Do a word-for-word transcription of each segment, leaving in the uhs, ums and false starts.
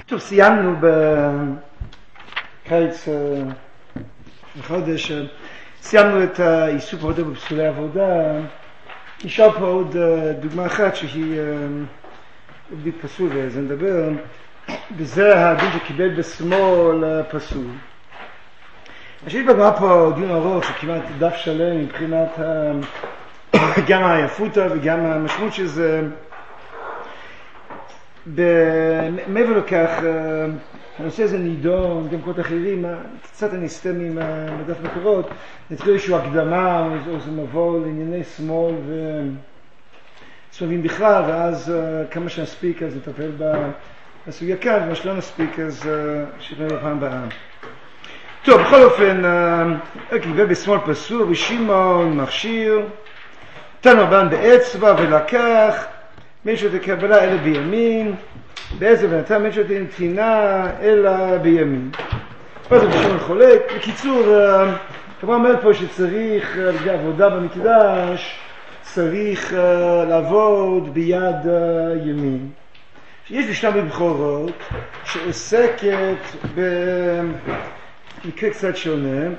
טוב, סיימנו בקיץ בחודש, סיימנו את העיסוק עבודה בפסולי עבודה. נשאר פה עוד דוגמה אחת שהיא בדיוק פסול, וזה נדבר, וזה הדין שקיבל בשמאל פסול. יש בגמרא פה דיון ארוך שכמעט דף שלם מבחינת גם היפותא וגם המשמעות של זה. מעבר לכך, הנושא הזה נידון, גם קולות אחרים, קצת אני אסתם עם מדף מקורות, נתחיל איזושהי הקדמה או איזה מבוא לענייני שמאל וסמאלים בכלל, ואז כמה שנספיק אז נטפל בסוגיה כאן, ומה שלא נספיק אז שתנאי בפעם הבאה. טוב, בכל אופן, קיבל בשמאל פסול, ושמעון מכשיר, תן רבן באצבע ולקח, משהו תקבלה אלא בימין, באצבע ונתן משהו תנתינה אלא בימין. פה זה בשמאל חולק. בקיצור, כמו אומר פה שצריך, על עבודה במקדש, צריך לעבוד ביד ימין. יש בשנה בבחורות שעוסקת במקרה קצת שונה.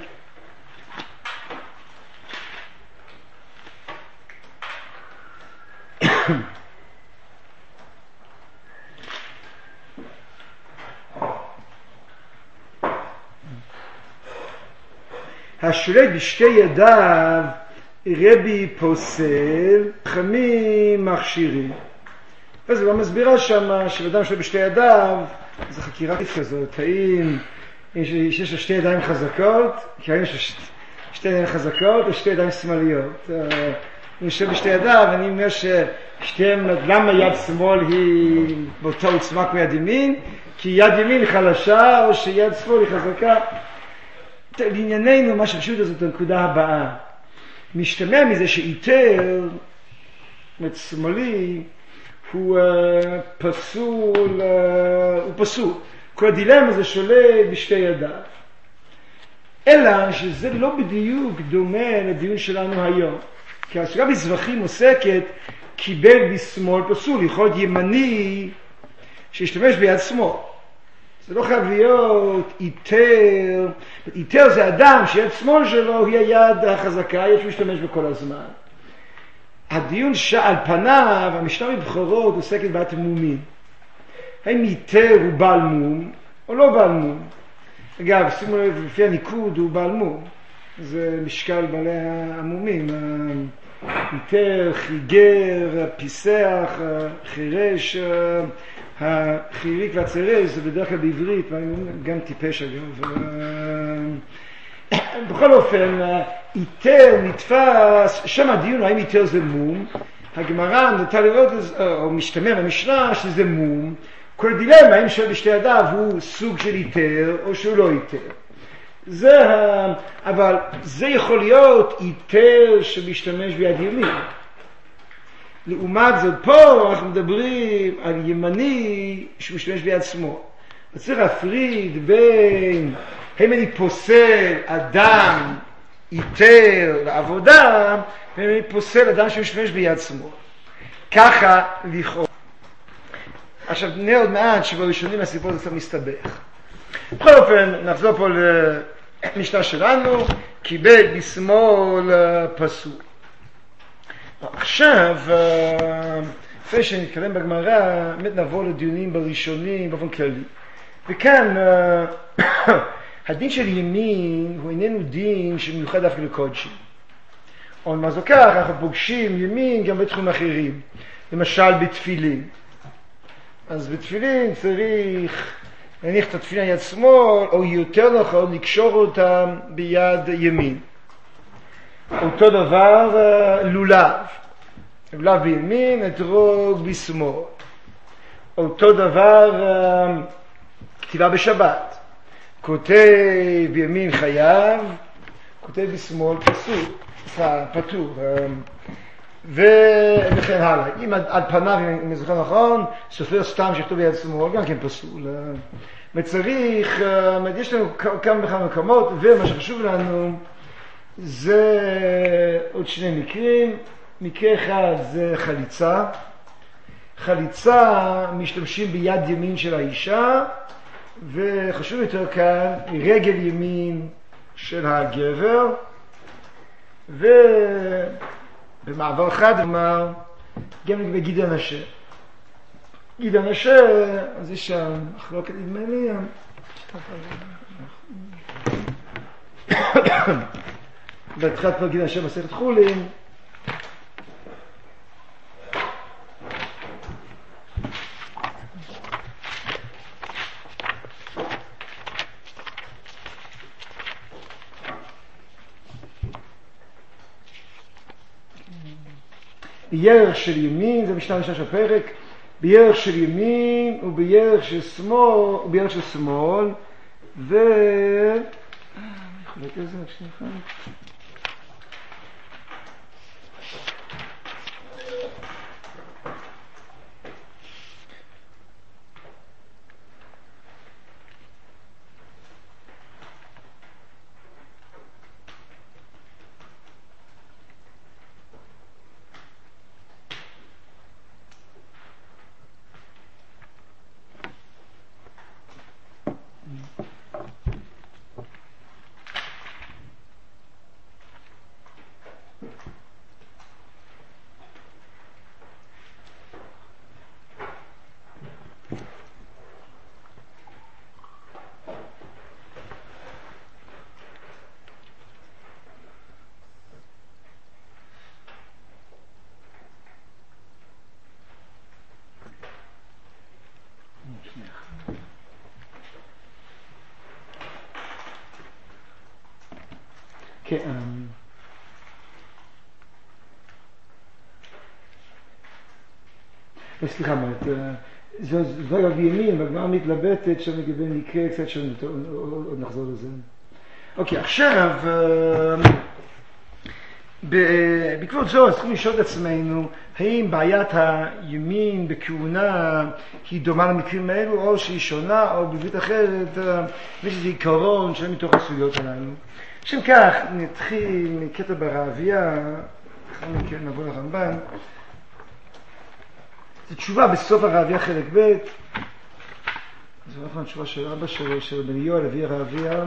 השולט בשתי ידיו רבי פוסל, חכמים מכשירים. אז הוא מסבירה שם שבאדם שלו בשתי ידיו, זו חקירה כזאת, האם יש לו שתי ידיים חזקות, כי האם יש לו שתי ידיים חזקות או שתי ידיים שמאליות. אני יושב בשתי ידיו, אני אומר ששתיהם, למה יד שמאל היא באותה עוצמה כמו יד ימין? כי יד ימין היא חלשה או שיד שמאל היא חזקה. לענייננו, מה שחשוב זאת הנקודה הבאה. משתמע מזה שאיתר, זאת שמאלי, הוא uh, פסול, uh, הוא פסול. כל הדילמה זה שולט בשתי ידיו. אלא שזה לא בדיוק דומה לדיון שלנו היום. כי הסוגיה בזבחים עוסקת, קיבל בשמאל פסול, יכול להיות ימני שישתמש ביד שמאל. זה לא חייב להיות איתר. איתר זה אדם שיד שמאל שלו היא היד החזקה, יש משתמש בכל הזמן. הדיון שעל פניו, המשנה בבחורות עוסקת בעיית מומים. האם איתר הוא בעל מום או לא בעל מום? אגב, שימו לב, לפי הניקוד הוא בעל מום. זה משקל בעלי המומים. איתר, חיגר, פיסח, חירש, החיריק והצירש, זה בדרך כלל בעברית, גם טיפש אגב. בכל אופן, איתר נתפס, שם הדיון האם איתר זה מום, הגמרא נטה לראות, או משתמע במשנה שזה מום, כל דילמה האם שואל בשתי ידיו הוא סוג של איתר או שהוא לא איתר. זה, אבל זה יכול להיות איתר שמשתמש ביד ימין. לעומת זאת פה אנחנו מדברים על ימני שמשתמש ביד שמאל. צריך להפריד בין האם אני פוסל אדם איתר לעבודה, ואם אני פוסל אדם שמשתמש ביד שמאל. ככה לכאורה. עכשיו נראה עוד מעט שבראשונים הסיפור הזה צריך מסתבך. בכל אופן נחזור פה למשנה שלנו, קיבל בשמאל פסול. עכשיו, לפני שנתקדם בגמרא, באמת נעבור לדיונים בראשונים באופן כללי. וכאן, הדין של ימין הוא איננו דין שמיוחד דווקא לקודשים. או מה זו כך, אנחנו פוגשים ימין גם בתחומים אחרים. למשל בתפילין. אז בתפילין צריך להניח את התפילין יד שמאל, או יותר נכון לקשור אותם ביד ימין. אותו דבר לולב. לולב בימין, אתרוג בשמאל. אותו דבר כתיבה בשבת. כותב בימין חייב, כותב בשמאל פסול, פטור. וכן הלאה. אם עד פניו, אם זוכר נכון, סופר סתם שכתוב ביד שמאל, גם כן פסול. וצריך, יש לנו כמה וכמה מקומות, ומה שחשוב לנו, זה עוד שני מקרים. מקרה אחד זה חליצה. חליצה משתמשים ביד ימין של האישה, וחשוב יותר כאן, רגל ימין של הגבר, ובמעבר חד אמר, גם לגבי גיד הנשה. גיד הנשה, אז יש שם מחלוקת נדמה לי, בתחילת פרק גיד הנשה מסכת חולין, בירך של ימין, זה משנה ראשונה של הפרק, בירך של ימין ובירך של שמאל, ובירך של שמאל, ו... אני חולק על זה, רק שנייה. כן. סליחה, זו דבר בימין, והגמרא מתלבטת שם לגבי נקרא קצת שם, עוד נחזור לזה. אוקיי, עכשיו, בעקבות זו, צריכים לשאול את עצמנו, האם בעיית הימין בכהונה היא דומה למקרים האלו, או שהיא שונה, או בבית אחרת, ויש איזה עיקרון שלהם מתוך הסוגיות הללו. לשם כך, נתחיל מקטע ברעביה, אחר מכן נבוא לרמב"ן. זו תשובה בסוף הרעביה חלק ב', זו נכון תשובה של אבא שלו, של בן יואל, אבי הרעביה.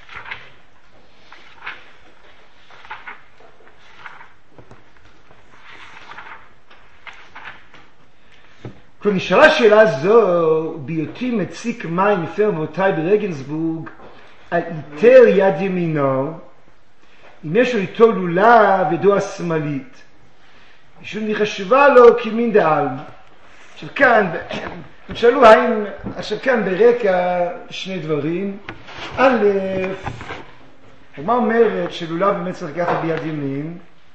כבר נשאלה שאלה זו, בהיותי מציק מים מפר אבותיי ברגנסבורג, על איתר יד ימינו, אם יש לו איתו לולב ידו השמאלית, משום היא חשובה לו כמין דעלמא. עכשיו כאן, הם שאלו האם, עכשיו כאן ברקע שני דברים. א', הגמרא אומרת שלולב באמת צריך לקחת ביד ימין,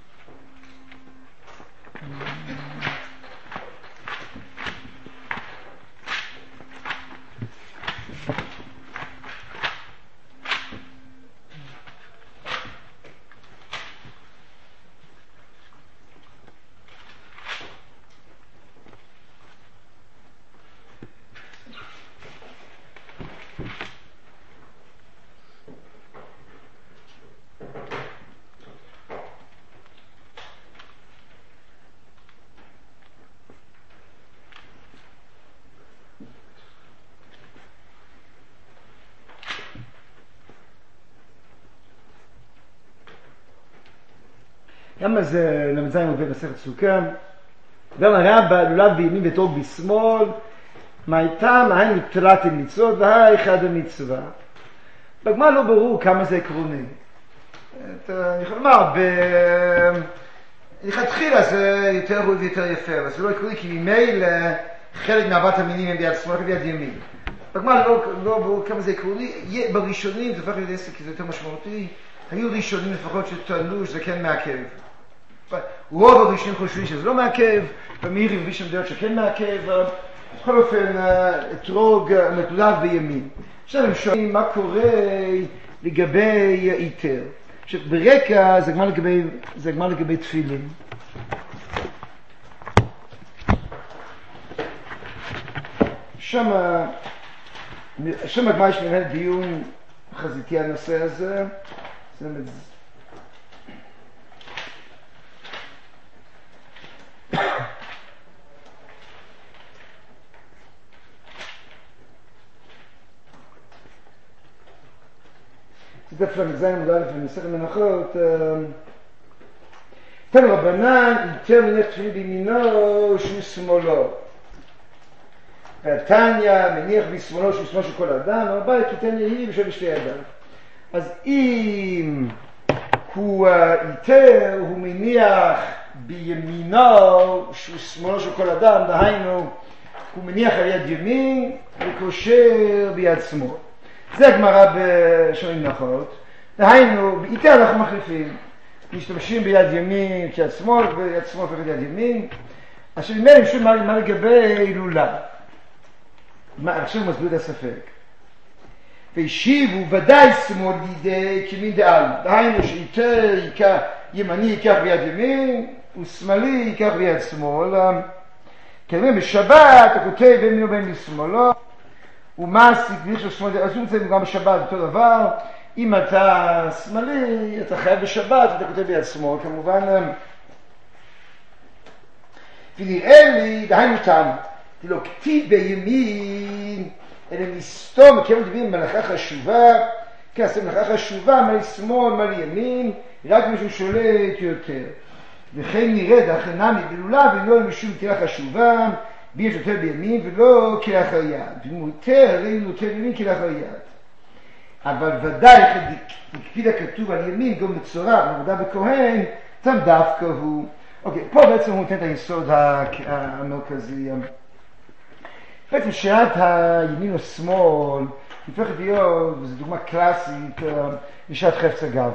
למה זה למד עובד מסכת סוכה? דבר הרבה, לולב בימין וטוב בשמאל, מה הייתה, מה היינו תלת המצוות, והי אחד המצווה. בגמרא לא ברור כמה זה עקרוני. אני יכול לומר, לכתחילה זה יותר ראוי ויותר יפה, אבל זה לא עקרוני, כי ממילא חלק מארבעת המינים הם ביד שמאל וביד ימין. בגמרא לא, לא ברור כמה זה עקרוני. בראשונים, זה הופך להיות עסק, כי זה יותר משמעותי, היו ראשונים לפחות שטענו שזה כן מעכב. רוב הראשונים חושבים שזה לא מעכב, ומאירי ובישם דעות שכן מעכב, בכל אופן, אתרוג מתולב בימין. עכשיו הם שואלים מה קורה לגבי איתר. עכשיו ברקע זה גמר לגבי, זה גמר לגבי תפילין. שם, שם הגמר יש מנהל דיון חזיתי על הנושא הזה. זה זה דף למגזיים מודע לפני מסכת מנחות. תן רבנן, יותר מניח תפילין בימינו שהוא שמאלו. תניא מניח בשמאלו שהוא שמאלו של כל אדם, אבל כי תן יהי בשביל בשתי ידיו. אז אם הוא יותר, הוא מניח בימינו שהוא שמאלו של כל אדם, דהיינו, הוא מניח על יד ימין וקושר ביד שמאל. זה הגמרא בשומעים נחות. דהיינו, איתה אנחנו מחליפים. משתמשים ביד ימין כיד שמאל, ויד שמאל כיד ימין. עכשיו, אם אין שום מה לגבי הילולה. עכשיו הוא מסביר את הספק. והשיבו ודאי שמאל לידי כמין דעל. דהיינו שאיתה ימני ייקח ביד ימין, ושמאלי ייקח ביד שמאל. כלומר, בשבת אתה כותב בין מינו בין משמאלו, ומעסיק ויש לו שמאל, אז הוא נמצא גם בשבת אותו דבר. אם אתה שמאלי, אתה חייב בשבת, אתה כותב ביד שמאל, כמובן. ונראה לי, דהיינו תם, תלו כתיב בימין, אלה מסתום, כיוון דברים מלאכה חשובה, כן, אז מלאכה חשובה, מה לשמאל, מה לימין, רק מישהו שולט יותר. וכן נראה דרכי נמי בלולה, ולא משום תירה חשובה, ביש יותר בימין, ולא כלאח היד. ואם הוא יותר, הרי הוא יותר בימין כלאח היד. אבל ודאי, הקפיד הכתוב על ימין, גם בצורה, עבודה בכהן, תם דווקא הוא. אוקיי, פה בעצם הוא נותן את היסוד המרכזי. בעצם שאלת הימין או שמאל, הופכת להיות, וזו דוגמה קלאסית, לשעת חפץ הגבר.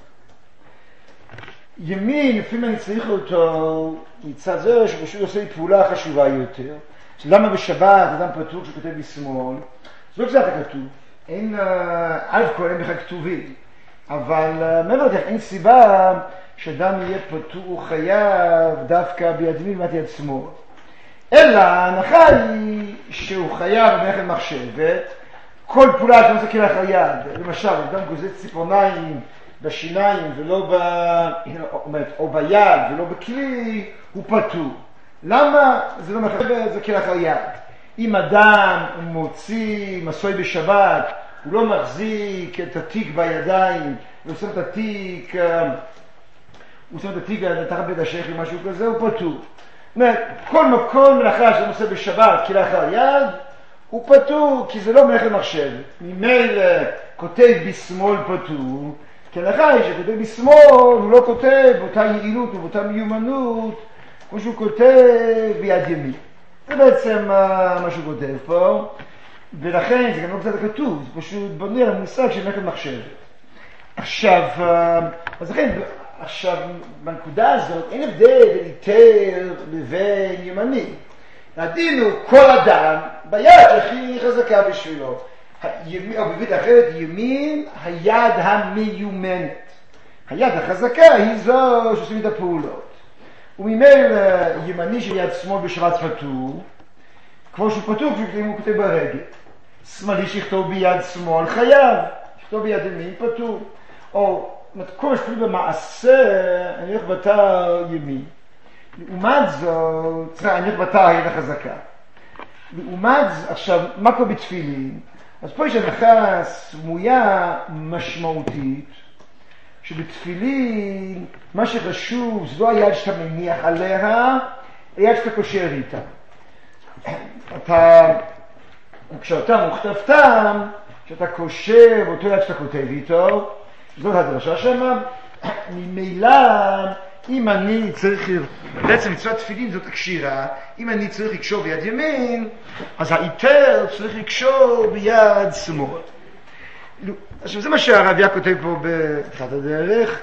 ימין, לפעמים אני צריך אותו מצד זה שפשוט עושה לי פעולה חשובה יותר. למה בשבת אדם פתוח שכותב בשמאל? זה לא קצת הכתוב. אין, אלף כל אין בכלל כתובים. אבל מעבר לכך, אין סיבה שאדם יהיה פתוח חייב דווקא ביד ימין וביד יד שמאל. אלא ההנחה היא שהוא חייב במלאכת מחשבת, כל פעולה שאתה עושה כלאח היד, למשל, אדם גוזץ ציפורניים בשיניים ולא ב... או ביד ולא בכלי, הוא פטור. למה? זה לא מחשבת, זה כלאח היד. אם אדם מוציא מסוי בשבת, הוא לא מחזיק את התיק בידיים, הוא שם את התיק, הוא שם את התיק תחת בית השייך או משהו כזה, הוא פטור. זאת אומרת, כל מקום מלאכה שאני עושה בשבת כלאח היד, הוא פטור, כי זה לא מלאכת מחשבת. ממילא כותב בשמאל פטור, כי ההנחה היא שכותב בשמאל, הוא לא כותב באותה יעילות ובאותה מיומנות, כמו שהוא כותב ביד ימין. זה בעצם מה שהוא כותב פה, ולכן זה גם לא קצת כתוב, זה פשוט בונה על המושג של מלאכת מחשבת. עכשיו, אז לכן, עכשיו, בנקודה הזאת, אין הבדל היתר לבין ימני. הדין הוא כל אדם ביד הכי חזקה בשבילו. או בבית אחרת, ימין, היד המיומנת. היד החזקה היא זו שעושים את הפעולות. וממילא ימני של יד שמאל בשבת פטור, כמו שהוא פטור כשאם הוא כותב ברגל. שמאלי שיכתוב ביד שמאל חייב, שיכתוב ביד ימין פטור. או כל שפוי במעשה, אני הולך בתא ימין. לעומת זאת, אני הולך בתא היד החזקה. לעומת זאת, עכשיו, מה קורה בתפילין? אז פה יש הנחה סמויה משמעותית, שבתפילין, מה שחשוב, זה לא היד שאתה מניח עליה, היד שאתה קושר איתה. אתה, כשאתה מוכתבתם, כשאתה קושר באותו יד שאתה כותב איתו, זאת הדרשה שמה, ממילא, אם אני צריך, בעצם מצוות תפילין זאת הקשירה, אם אני צריך לקשור ביד ימין, אז היתר צריך לקשור ביד שמאל. עכשיו זה מה שהרביה כותב פה בתחילת הדרך.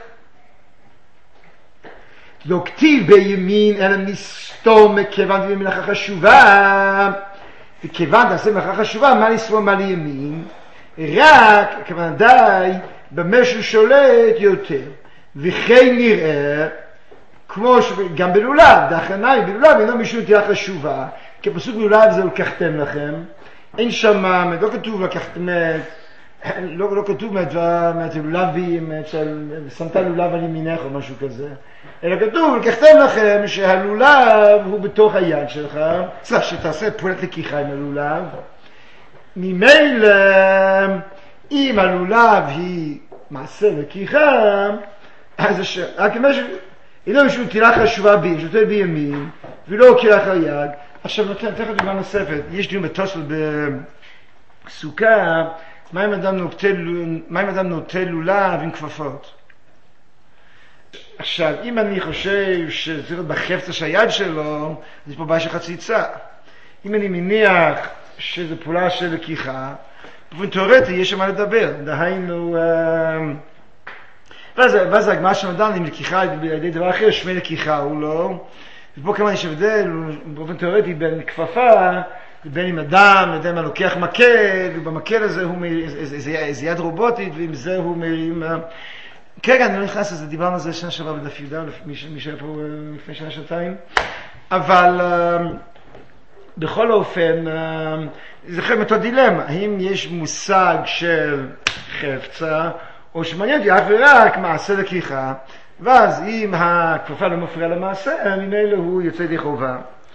לא כתיב בימין אלא מסתום מכיוון דברים מלאכה חשובה, וכיוון תעשה מלאכה חשובה, מה לשמאל מה לימין, רק כיוון די במה ששולט יותר. וכן נראה, כמו שגם בלולב, דהכנאי בלולב אינו משום תהיה חשובה, כי פסוק בלולב זה לקחתם לכם, אין שם, לא כתוב לקחתם, לא, לא כתוב מהלולבים, שמת לולב על ימינך או משהו כזה, אלא כתוב, לקחתם לכם שהלולב הוא בתוך היד שלך, צריך שתעשה פעולת לקיחה עם הלולב, ממילא, אם הלולב היא מעשה לקיחה, אז רק מה ש... היא לא משהו תירה חשובה בי, שנותן בימין, והיא לא קרח על יד. עכשיו נותן, תכף דוגמה נוספת, יש דיון בתוספות בסוכה, מה אם אדם נוטל, מה אם אדם נוטל לולב עם כפפות? עכשיו, אם אני חושב שצריך להיות בחפצה של היד שלו, אז יש פה בעיה של חציצה. אם אני מניח שזו פעולה של לקיחה, באופן תיאורטי יש מה לדבר, דהיינו, ואז הגמרא שמדן עם לקיחה על ידי דבר אחר, שמי לקיחה הוא לא, ופה כמובן יש הבדל, באופן תיאורטי בין כפפה, ובין עם אדם, אדם לוקח מקל, ובמקל הזה הוא מרים, איזה יד רובוטית, ועם זה הוא מרים, כרגע אני לא נכנס לזה, דיברנו על זה שנה שעברה בדף יהודה, מי שהיה פה לפני שנה שנתיים, אבל בכל אופן, זה חלק מאותו דילמה, האם יש מושג של חפצה, או שמעניין אותי אך ורק מעשה לקיחה, ואז אם הכפפה לא מפריעה למעשה, ממילא הוא יוצא ידי חובה.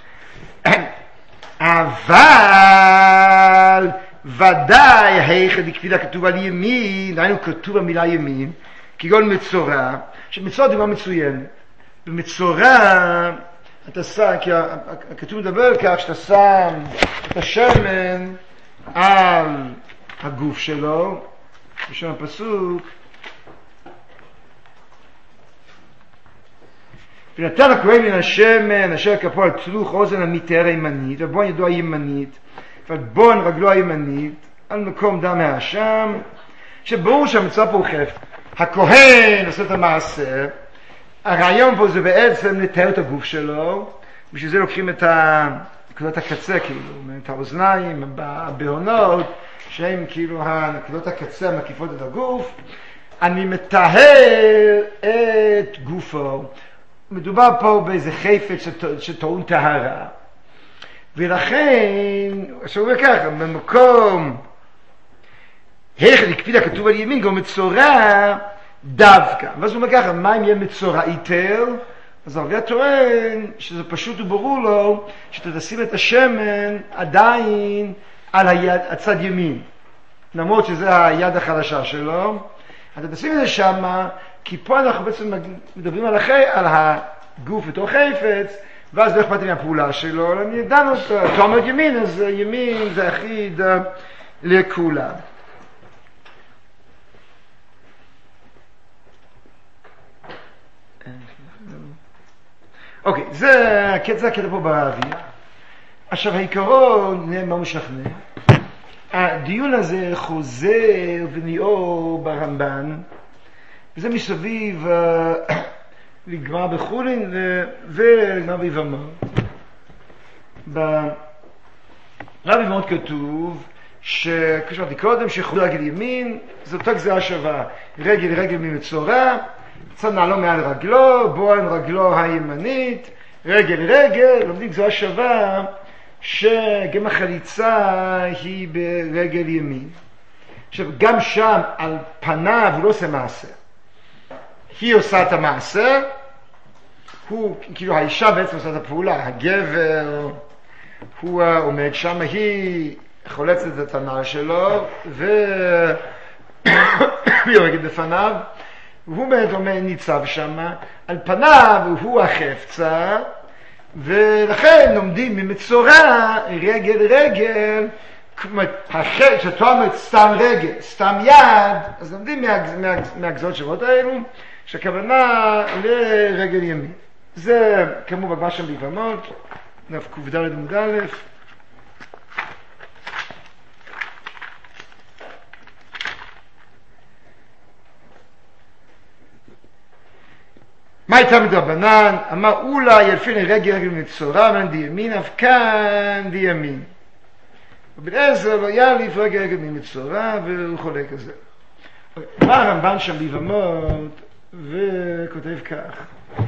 אבל ודאי היכד הקפידה כתוב על ימין, דהיינו כתוב המילה ימין, כגון מצורע, שמצורע דבר מצוין. במצורע אתה שם, כי הכתוב מדבר על כך שאתה שם את השמן על הגוף שלו, בשם הפסוק, ונתן הכהן מן השמן אשר כפו על צלוח אוזן המתאר הימנית, ובון ידו הימנית, ובון רגלו הימנית, על מקום דם האשם, שברור שהמצווה פה הוא חפץ. הכהן עושה את המעשה, הרעיון פה זה בעצם לתאר את הגוף שלו, בשביל זה לוקחים את נקודות הקצה, כאילו, את האוזניים, הבהונות, שהם כאילו הנקודות הקצה המקיפות את הגוף. אני מטהר את גופו. מדובר פה באיזה חפץ שטעון טהרה. ולכן, עכשיו הוא אומר ככה, במקום, היכד הקפידה כתוב על ימין, גם מצורע דווקא. ואז הוא אומר ככה, מה אם יהיה מצורע איתר? אז הרבה טוען שזה פשוט וברור לו, שאתה תשים את השמן עדיין על היד, הצד ימין. למרות שזה היד החלשה שלו. אתה תשים את זה שמה, כי פה אנחנו בעצם מדברים על, החי, על הגוף בתוך חפץ, ואז לא אכפת לי מהפעולה שלו, אבל אני ידענו אותו, אתה אומר ימין, אז ימין זה אחיד לכולם. אוקיי, זה הקטע הקטע פה ברבי. עכשיו העיקרון מה משכנע. הדיון הזה חוזר וניאור ברמב"ן, וזה מסביב לגמר בחולין ולגמר ביבמה. ברבי מאוד כתוב שכשאמרתי קודם שחוזר רגל ימין זו אותה גזרה שווה, רגל רגל ממצורע, צד נעלו מעל רגלו, בוען רגלו הימנית, רגל רגל, לומדים גזרה שווה שגם החליצה היא ברגל ימין. עכשיו גם שם על פניו הוא לא עושה מעשה, היא עושה את המעשה, הוא, כאילו האישה בעצם עושה את הפעולה, הגבר הוא עומד שם, היא חולצת את הנעל שלו והיא הורגת בפניו, והוא באמת עומד ניצב שם, על פניו הוא החפצה, ולכן לומדים ממצורע רגל רגל, החלק שאתה אומרת סתם רגל, סתם יד, אז לומדים מהגזרות שוות האלו, שהכוונה לרגל ימין. זה כמובן בגמרא שם ביבמות, דף ק"ד עמוד א'. מה הייתה מדרבנן? אמר אולי ילפין רגל רגל מצורע, מן דימין אף כאן דימין. רבי אליעזר לא יאליף רגל רגל מצורע, והוא חולק על זה. בא הרמב"ן שם ביבמות וכותב כך.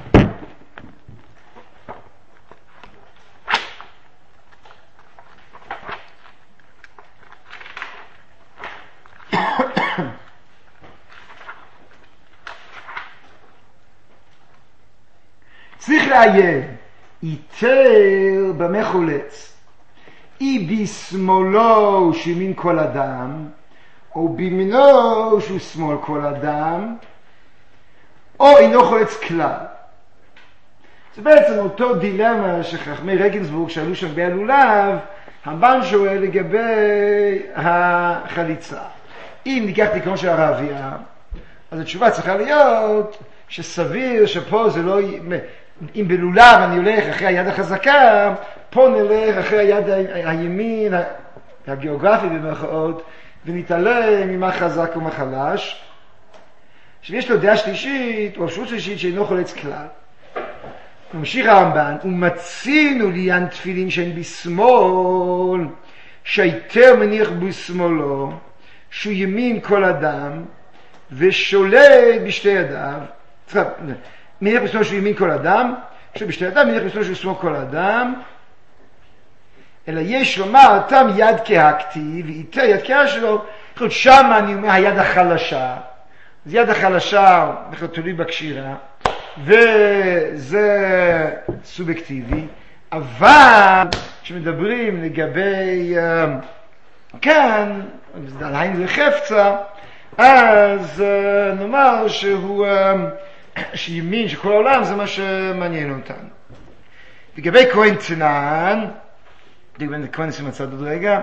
צריך לעיין, איתר במה חולץ, אי בשמאלו שימין כל אדם, או בימינו שהוא שמאל כל אדם, או אינו חולץ כלל. זה בעצם אותו דילמה שחכמי רגנסבורג שאלו שם בהלולב, הרמב"ן שואל לגבי החליצה. אם ניקח את עיקרון של הרבייה, אז התשובה צריכה להיות שסביר שפה זה לא... אם בלולב אני הולך אחרי היד החזקה, פה נלך אחרי היד הימין, הגיאוגרפי במרכאות, ונתעלם ממה חזק ומה חלש. שיש לו דעה שלישית, או אפשרות שלישית שאינו חולץ כלל. ממשיך הרמב"ן, ומצינו לעניין תפילין שהן בשמאל, שהיתר מניח בשמאלו, שהוא ימין כל אדם, ושולט בשתי ידיו. מניח בשמאלו שהוא ימין כל אדם, שהוא בשתי ידיו, מניח בשמאלו שהוא שמאל כל אדם, אלא יש לומר, תם יד כהקטיב, ואיתר יד כהה שלו, שם אני אומר היד החלשה. אז יד החלשה, בכלל תלוי בקשירה, וזה סובייקטיבי, אבל כשמדברים לגבי uh, כאן, על העין וחפצה, אז uh, נאמר שהוא uh, שימין שכל העולם זה מה שמעניין אותנו. לגבי כהן צנען, לגבי כהן נשים הצד עוד רגע,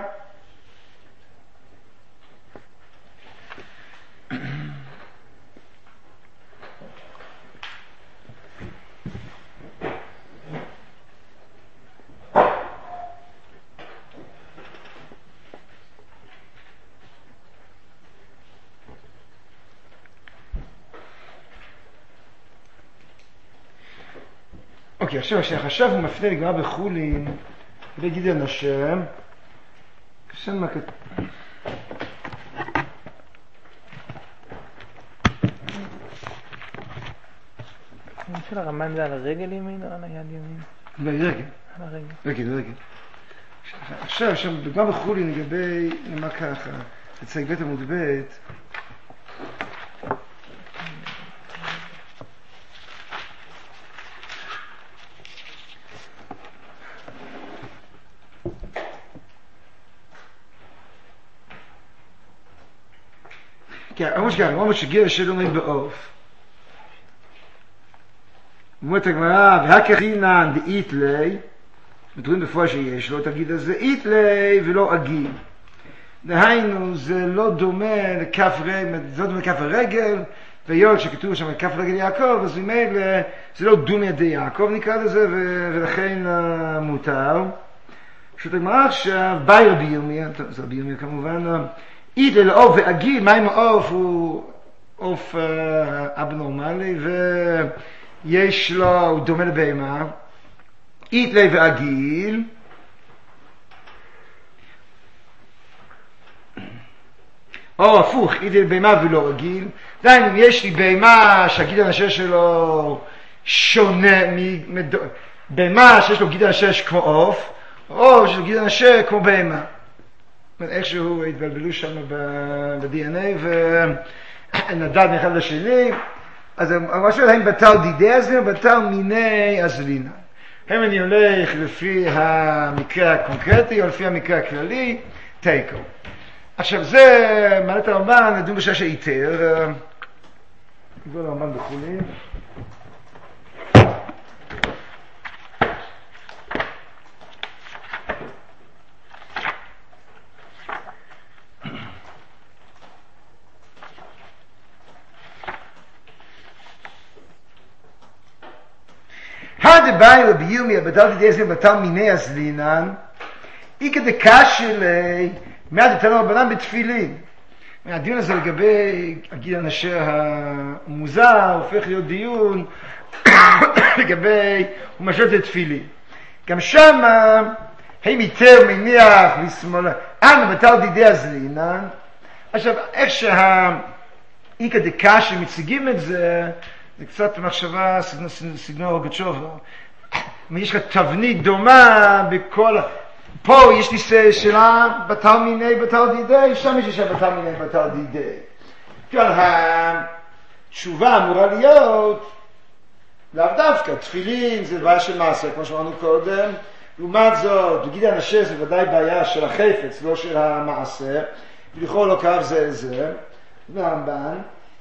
אוקיי, עכשיו עכשיו הוא מפנה לגמרא בחולין כדי גידל השם כשם מה כתוב של הרמב"ן זה על הרגל ימין או על היד ימין? לא, רגל. על הרגל. רגל, רגל. עכשיו, שם בגמרא בחולין לגבי למה ככה בצג בית עמוד בית כן, ממש ככה, ממש שגיע השם עומד בעוף. אומרת הגמרא, והכחינן דאית לי, מתרואים בפועל שיש לו, תגיד אז זה אית לי ולא אגיד. דהיינו, זה לא דומה לכף רגל, זה לא דומה לכף הרגל, והיות שכתוב שם כף רגל יעקב, אז ממילא זה לא דום ידי יעקב נקרא לזה, ולכן מותר. פשוט הגמרא עכשיו, ביי רבי ירמיה, זה רבי ירמיה כמובן, אית לי לעוף ואגיד, מה אם העוף הוא עוף אבנורמלי, ויש לו, הוא דומה לבהמה, אית לי ואגיל, או הפוך, אית לי לבהמה ולא רגיל, דהיינו, אם יש לי בהמה שהגיד הנשר שלו שונה, בהמה שיש לו גיד הנשר כמו עוף, או שיש לו גיד הנשר כמו בהמה. איכשהו התבלבלו שם ב-די אן איי ונדד מאחד לשני, אז אני חושב, האם בטל דידי הזלינה, בטל מיני הזלינה. האם אני הולך לפי המקרה הקונקרטי או לפי המקרה הכללי, תיקו. עכשיו זה, מעלת הרמב"ן, נדון בשעה שאיתר, נקרא לרמב"ן בחולין. באי רבי ירמיה בטל דידי הזלינן בטל מיני הזלינן איקא דקשי לי מעט דתנא רבנן בתפילין. הדיון הזה לגבי הגיד הנשר המוזר הופך להיות דיון לגבי הוא משלט את תפילין. גם שם הם יותר מניח לשמאלה אנו בטל דידי הזלינן. עכשיו איך שהאיקא דקשי מציגים את זה זה קצת מחשבה סגנון רוגצ'וב. יש לך תבנית דומה בכל... פה יש לי שאלה בטל מיני בטל דידי, שם יש שאלה בטל מיני בטל דידי. כאן התשובה אמורה להיות לאו דווקא, תפילין זה בעיה של מעשה, כמו שאמרנו קודם. לעומת זאת, בגיד הנשר זה ודאי בעיה של החפץ, לא של המעשה. לכאורה לא קרב זה זה, והרמב"ן,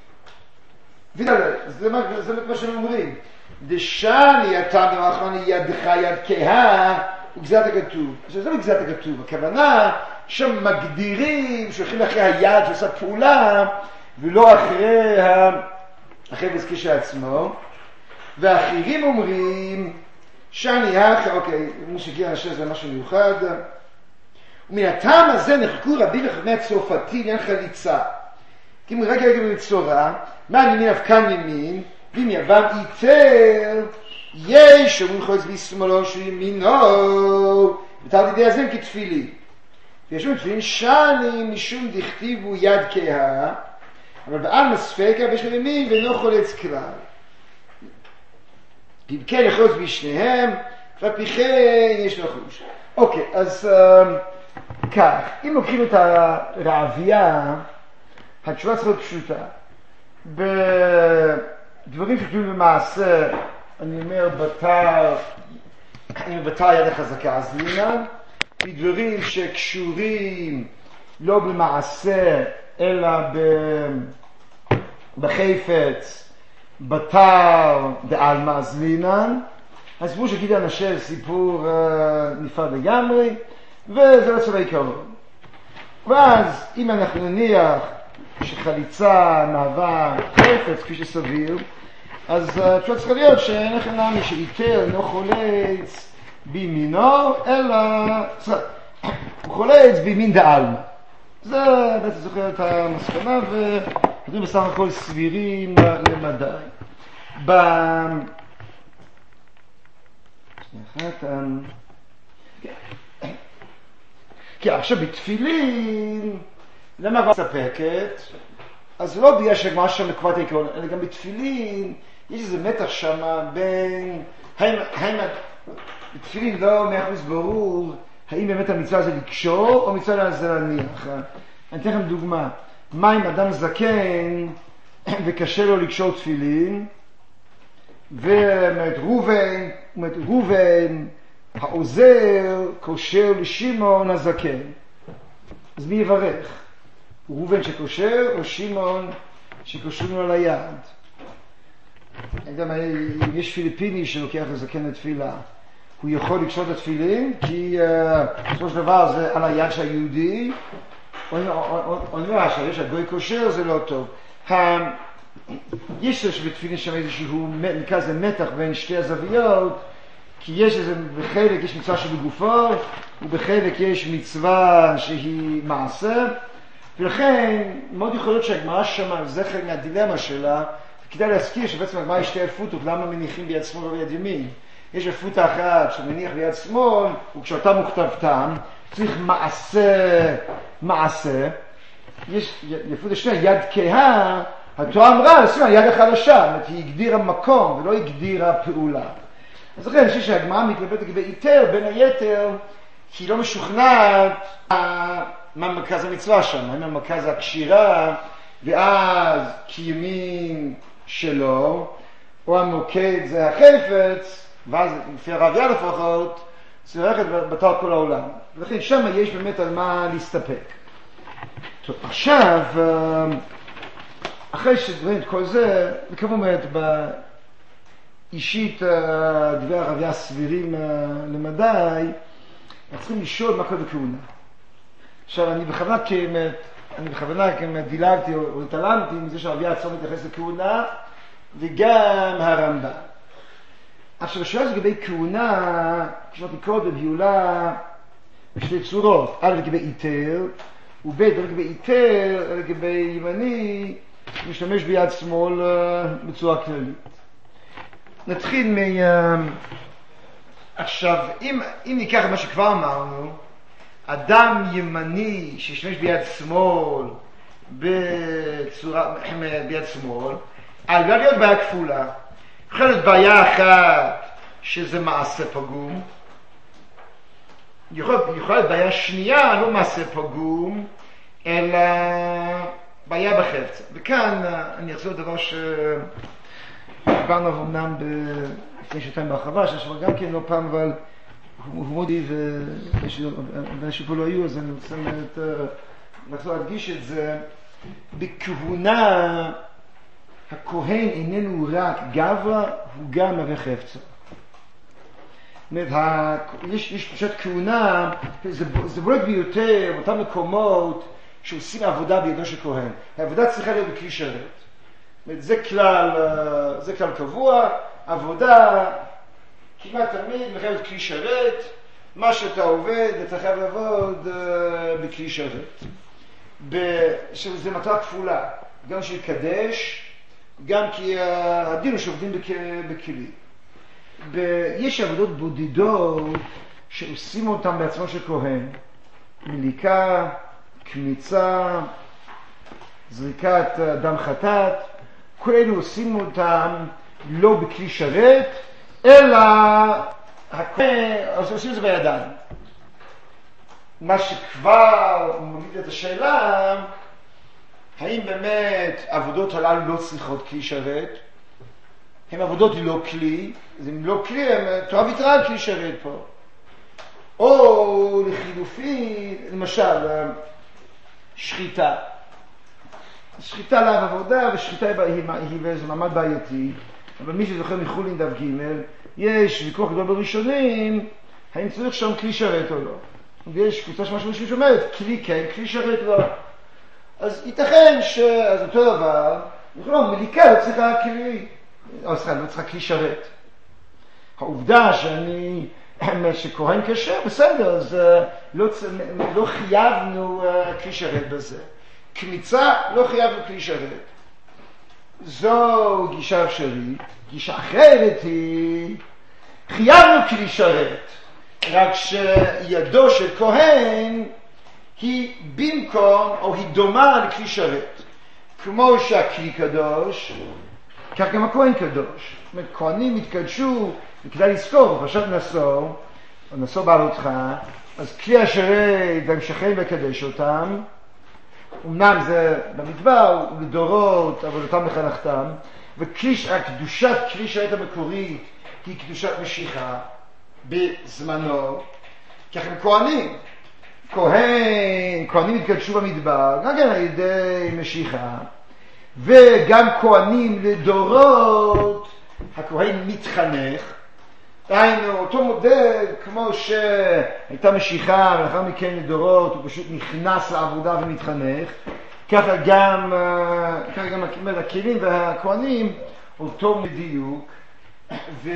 זה מה שהם אומרים, דשני אתה במאחרון ידך יד כהה, הוא גזרת הכתוב. עכשיו זה לא גזרת הכתוב, הכוונה שמגדירים שהולכים אחרי היד שעושה פעולה, ולא אחרי החפץ כשעצמו, והאחרים אומרים שאני האחר, אוקיי, מי שגיע נשאר זה משהו מיוחד, ומן הטעם הזה נחקו רבים וחכמי הצרפתי לעניין חליצה. כי אם רגע רגע במצורע, מה ימין אבקן ימין, ואם יבם איתר, יש אומרים חולץ בשמאלו שהוא ימינו, ותרתי די הזם כתפילי. ויש אומרים תפילין שני משום דכתיבו יד כהה, אבל בעל מספקה ויש לו ימין ואינו חולץ כלל. אם כן יחלוץ בשניהם, ועל כן יש לו חוש. אוקיי, אז uh, כך, אם לוקחים את הרעבייה, התשובה צריכה להיות פשוטה. בדברים שכתובים במעשה, אני אומר בתר, אני אומר בתר יד החזקה, אז לעניין, בדברים שקשורים לא במעשה, אלא בחפץ, בתר דעלמא אז לעניין, הסיפור של גידי הנשר סיפור uh, נפרד לגמרי, וזה לא צבא עיקרון. ואז אם אנחנו נניח שחליצה מהווה חפץ כפי שסביר, אז התשובה צריכה להיות שאין לכם נמי שאיתר אינו חולץ בימינו, אלא הוא חולץ בימין דעלמא. זה בעצם זוכר את המסקנה, ודברים בסך הכל סבירים למדי. ב... כי עכשיו בתפילין, למה כבר מספקת? אז לא בגלל שגמר שם לקבעת העיקרון, אלא גם בתפילין, יש איזה מתח שם בין, האם, האם בתפילין לא מאה אחוז ברור, האם באמת המצווה זה לקשור, או מצווה זה להניח. אני אתן לכם דוגמה, מה אם אדם זקן, וקשה לו לקשור תפילין, ואומרת רובן, אומרת רובן, העוזר קושר לשמעון הזקן. אז מי יברך? רובן שקושר או שמעון שקושרים על היד? אני יודע מה, אם יש פיליפיני שלוקח לזקן לתפילה, הוא יכול לקשור את התפילין, כי בסופו של דבר זה על היד של היהודי, או נראה שיש הגוי קושר, זה לא טוב. יש שבתפילין שם איזשהו נקרא זה מתח בין שתי הזוויות, כי יש איזה, בחלק יש מצווה שבגופו, ובחלק יש מצווה שהיא מעשה, ולכן מאוד יכול להיות שהגמרא שמה, זה חלק מהדילמה שלה, כדאי להזכיר שבעצם הגמרא יש שתי אלפותות, למה מניחים ביד שמאל וביד ימין? יש אלפותה אחת שמניח ביד שמאל, וכשאתה מוכתבתם, צריך מעשה, מעשה, יש אלפות שנייה, יד כהה, התורה אמרה, סימן, יד החלשה, היא הגדירה מקום ולא הגדירה פעולה. אז לכן, אני חושב שהגמרא מתלבטת לגבי איתר, בין היתר, כי היא לא משוכנעת מה מרכז המצווה שם, מה מרכז הקשירה, ואז כימין שלו, או המוקד זה החפץ, ואז לפי הרעביה לפחות, זה הולכת בתור כל העולם. ולכן שם יש באמת על מה להסתפק. טוב, עכשיו, אחרי שדברים את כל זה, וכמו אומרת, באישית דברי הרעביה סבירים למדי, צריכים לשאול מה קורה בכהונה. עכשיו, אני בכוונה כמת, אני בכוונה כמת דילגתי או התעלמתי מזה שהרעביה עצמו מתייחס לכהונה, וגם הרמב"ן. עכשיו, השאלה לגבי כהונה, כשאמרתי קודם, בהיולה בשתי צורות, א' לגבי איתר, וב' לגבי איתר, לגבי ימני, משתמש ביד שמאל בצורה כללית. נתחיל מ... עכשיו, אם, אם ניקח את מה שכבר אמרנו, אדם ימני שישתמש ביד שמאל בצורה, ביד שמאל, עלולה להיות בעיה כפולה. יכולה להיות בעיה אחת שזה מעשה פגום, יכולה להיות בעיה שנייה, לא מעשה פגום, אלא בעיה בחפצה. וכאן אני אחזור לדבר שדיברנו אמנם לפני שנתיים בהרחבה, שעכשיו גם כן לא פעם, אבל הוא מודי ואנשים פה לא היו, אז אני רוצה נחזור להדגיש את זה, בכהונה הכהן איננו רק גברא, הוא גם מהווה חפצה. יש, יש פשוט כהונה, זה, זה בולט ביותר באותם מקומות שעושים עבודה בידו של כהן. העבודה צריכה להיות בכלי שרת. זה כלל, זה כלל קבוע, עבודה כמעט תמיד מחייבת כלי שרת, מה שאתה עובד אתה חייב לעבוד בכלי שרת. שזה מטרה כפולה, גם שיקדש, גם כי הדין הוא שעובדים בכלי. יש עבודות בודדות שעושים אותם בעצמו של כהן, מליקה, קמיצה, זריקת דם חטאת, כל אלו עושים אותם לא בכלי שרת, אלא הכהן עושים את זה בידיים. מה שכבר מוליד את השאלה, האם באמת העבודות הללו לא צריכות כלי שרת? הן עבודות לא כלי, אז אם לא כלי, הם תורה ויתרה על כלי שרת פה. או לחילופי, למשל, שחיטה. שחיטה לאו עבודה, ושחיטה היא באיזה מעמד בעייתי. אבל מי שזוכר מחולין דף ג' יש ויכוח גדול בראשונים, האם צריך שם כלי שרת או לא. ויש קבוצה שמשהו ראשון שאומרת, כלי כן, כלי שרת לא. אז ייתכן שאז אותו דבר, לא, מליקה לא צריכה כלי, או סליחה, לא צריכה כלי שרת. העובדה שאני, שכהן כשר, בסדר, אז לא, לא חייבנו כלי שרת בזה. קמיצה, לא חייבנו כלי שרת. זו גישה אפשרית. גישה אחרת היא, חייבנו כלי שרת, רק שידו של כהן היא במקום, או היא דומה לכלי שרת. כמו שהכלי קדוש, כך גם הכהן קדוש. זאת אומרת, כהנים התקדשו, וכדאי לזכור, פרשת נשוא, או נשוא בעלותך, אז כלי השרת והמשכים לקדש אותם, אמנם זה במדבר, ולדורות, עבודתם לחנכתם, וקדושת כלי שרת המקורית היא קדושת משיחה בזמנו, כך הם כהנים. כהן, כהנים התקדשו במדבר, גם כן על ידי משיחה, וגם כהנים לדורות, הכהן מתחנך, דהיינו, אותו מודל, כמו שהייתה משיחה, ולאחר מכן לדורות, הוא פשוט נכנס לעבודה ומתחנך, ככה גם, ככה גם הכלים והכהנים, אותו בדיוק, ו...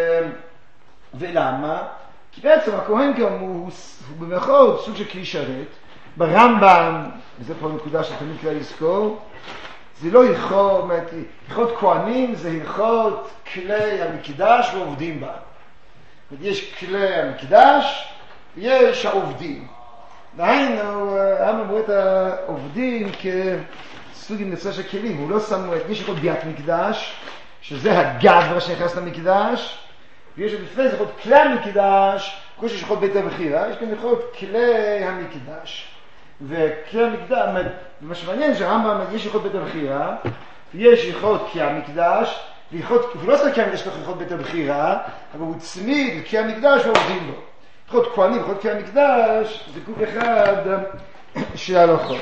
ולמה? כי בעצם הכהן גם הוא, הוא במרכאות סוג של כלי שרת. ברמב"ם, וזה פה נקודה שתמיד כדאי לזכור, זה לא הלכות, הלכות כהנים זה הלכות כלי המקדש ועובדים בה. יש כלי המקדש, יש העובדים. דהיינו, הם אמרו את העובדים כסוג עם נושא של כלים. הוא לא שם, יש הלכות ביאת מקדש, שזה הגבר שנכנס למקדש, ויש לפני זה הלכות כלי המקדש, כמו שיש הלכות בית הבחירה, יש גם הלכות כלי המקדש. וכלי המקדש, מה שמעניין שהרמב"ם יש הלכות בית הבחירה, ויש הלכות כלי המקדש, והוא לא עושה כלי המקדש ככה הלכות בית הבחירה, אבל הוא צמיד לכלי המקדש ועובדים בו. הלכות כהנים, הלכות כלי המקדש, זה גוף אחד של ההלכות.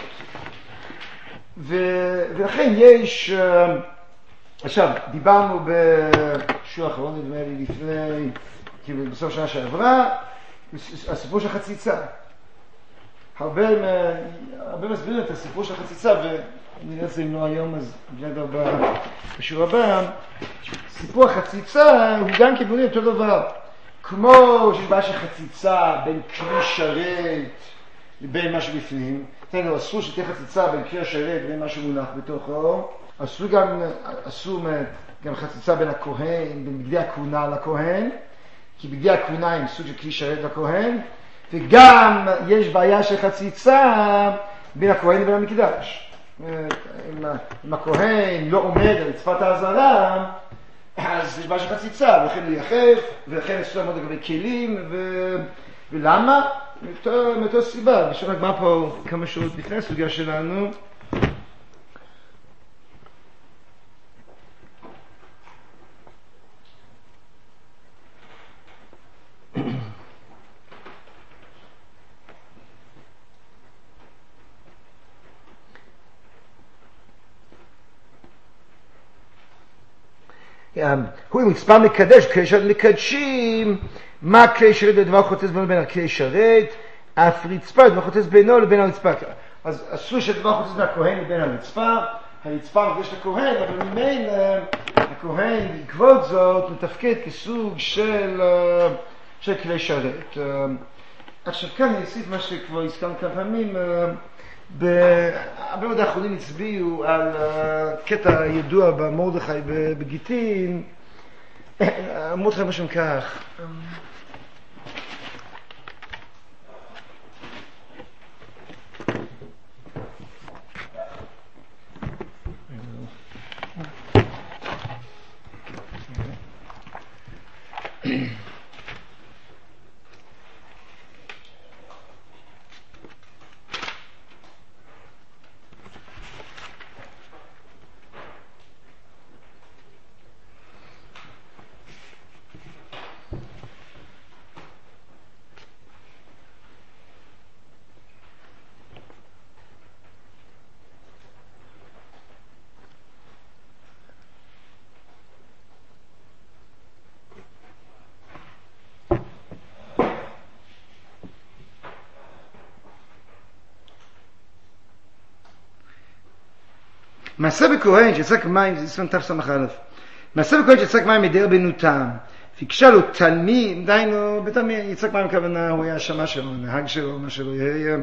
ולכן יש, עכשיו, דיברנו בשיעור האחרון, נדמה לי לפני, כאילו בסוף שנה שעברה, הסיפור של חציצה. הרבה, הרבה מסבירים את הסיפור של חציצה, ונראה את זה אם לא היום, אז נראה הבא, בשיעור הבא. סיפור החציצה הוא גם כיווני אותו דבר. כמו שיש בעיה של חציצה בין כלי שרת לבין משהו בפנים, תראו, אסור שתהיה חציצה בין כלי השרת לבין משהו מונח בתוכו, אסור גם, אסור גם חציצה בין הכהן, בין בגדי הכהונה לכהן, כי בגדי הכהונה הם סוג של כלי שרת לכהן, וגם יש בעיה של חציצה בין הכהן לבין המקדש. אם הכהן לא עומד על רצפת האזהרה, אז יש בעיה של חציצה, ולכן הוא יחף, ולכן יש לעמוד לגבי כלים, ו... ולמה? מאותו סיבה. ושאר נגמר פה כמה שעות לפני הסוגיה שלנו. הוא עם מצפה מקדש, כלי שרת מקדשים, מה כלי שרת לדבר חוטס בינו לבין הכלי שרת, אף רצפה לדבר חוטס בינו לבין הרצפה. אז אסור שדבר חוטס מהכהן לבין הרצפה, הרצפה מקדש לכהן, אבל ממילא הכהן בעקבות זאת מתפקד כסוג של, של כלי שרת. עכשיו כאן אני אוסיף מה שכבר הזכרנו כמה פעמים, הרבה מאוד האחרונים הצביעו על קטע ידוע במרדכי בגיטין, מרדכי משהו כך. מעשה בכהן שיצק מים, זה סימן תסמך א', מעשה בכהן שיצק מים מדי רבנו תם, פיקשה לו תלמיד, דיינו, בתלמיד יצק מים הכוונה, הוא היה השמה שלו, נהג שלו, מה שלו יהיה,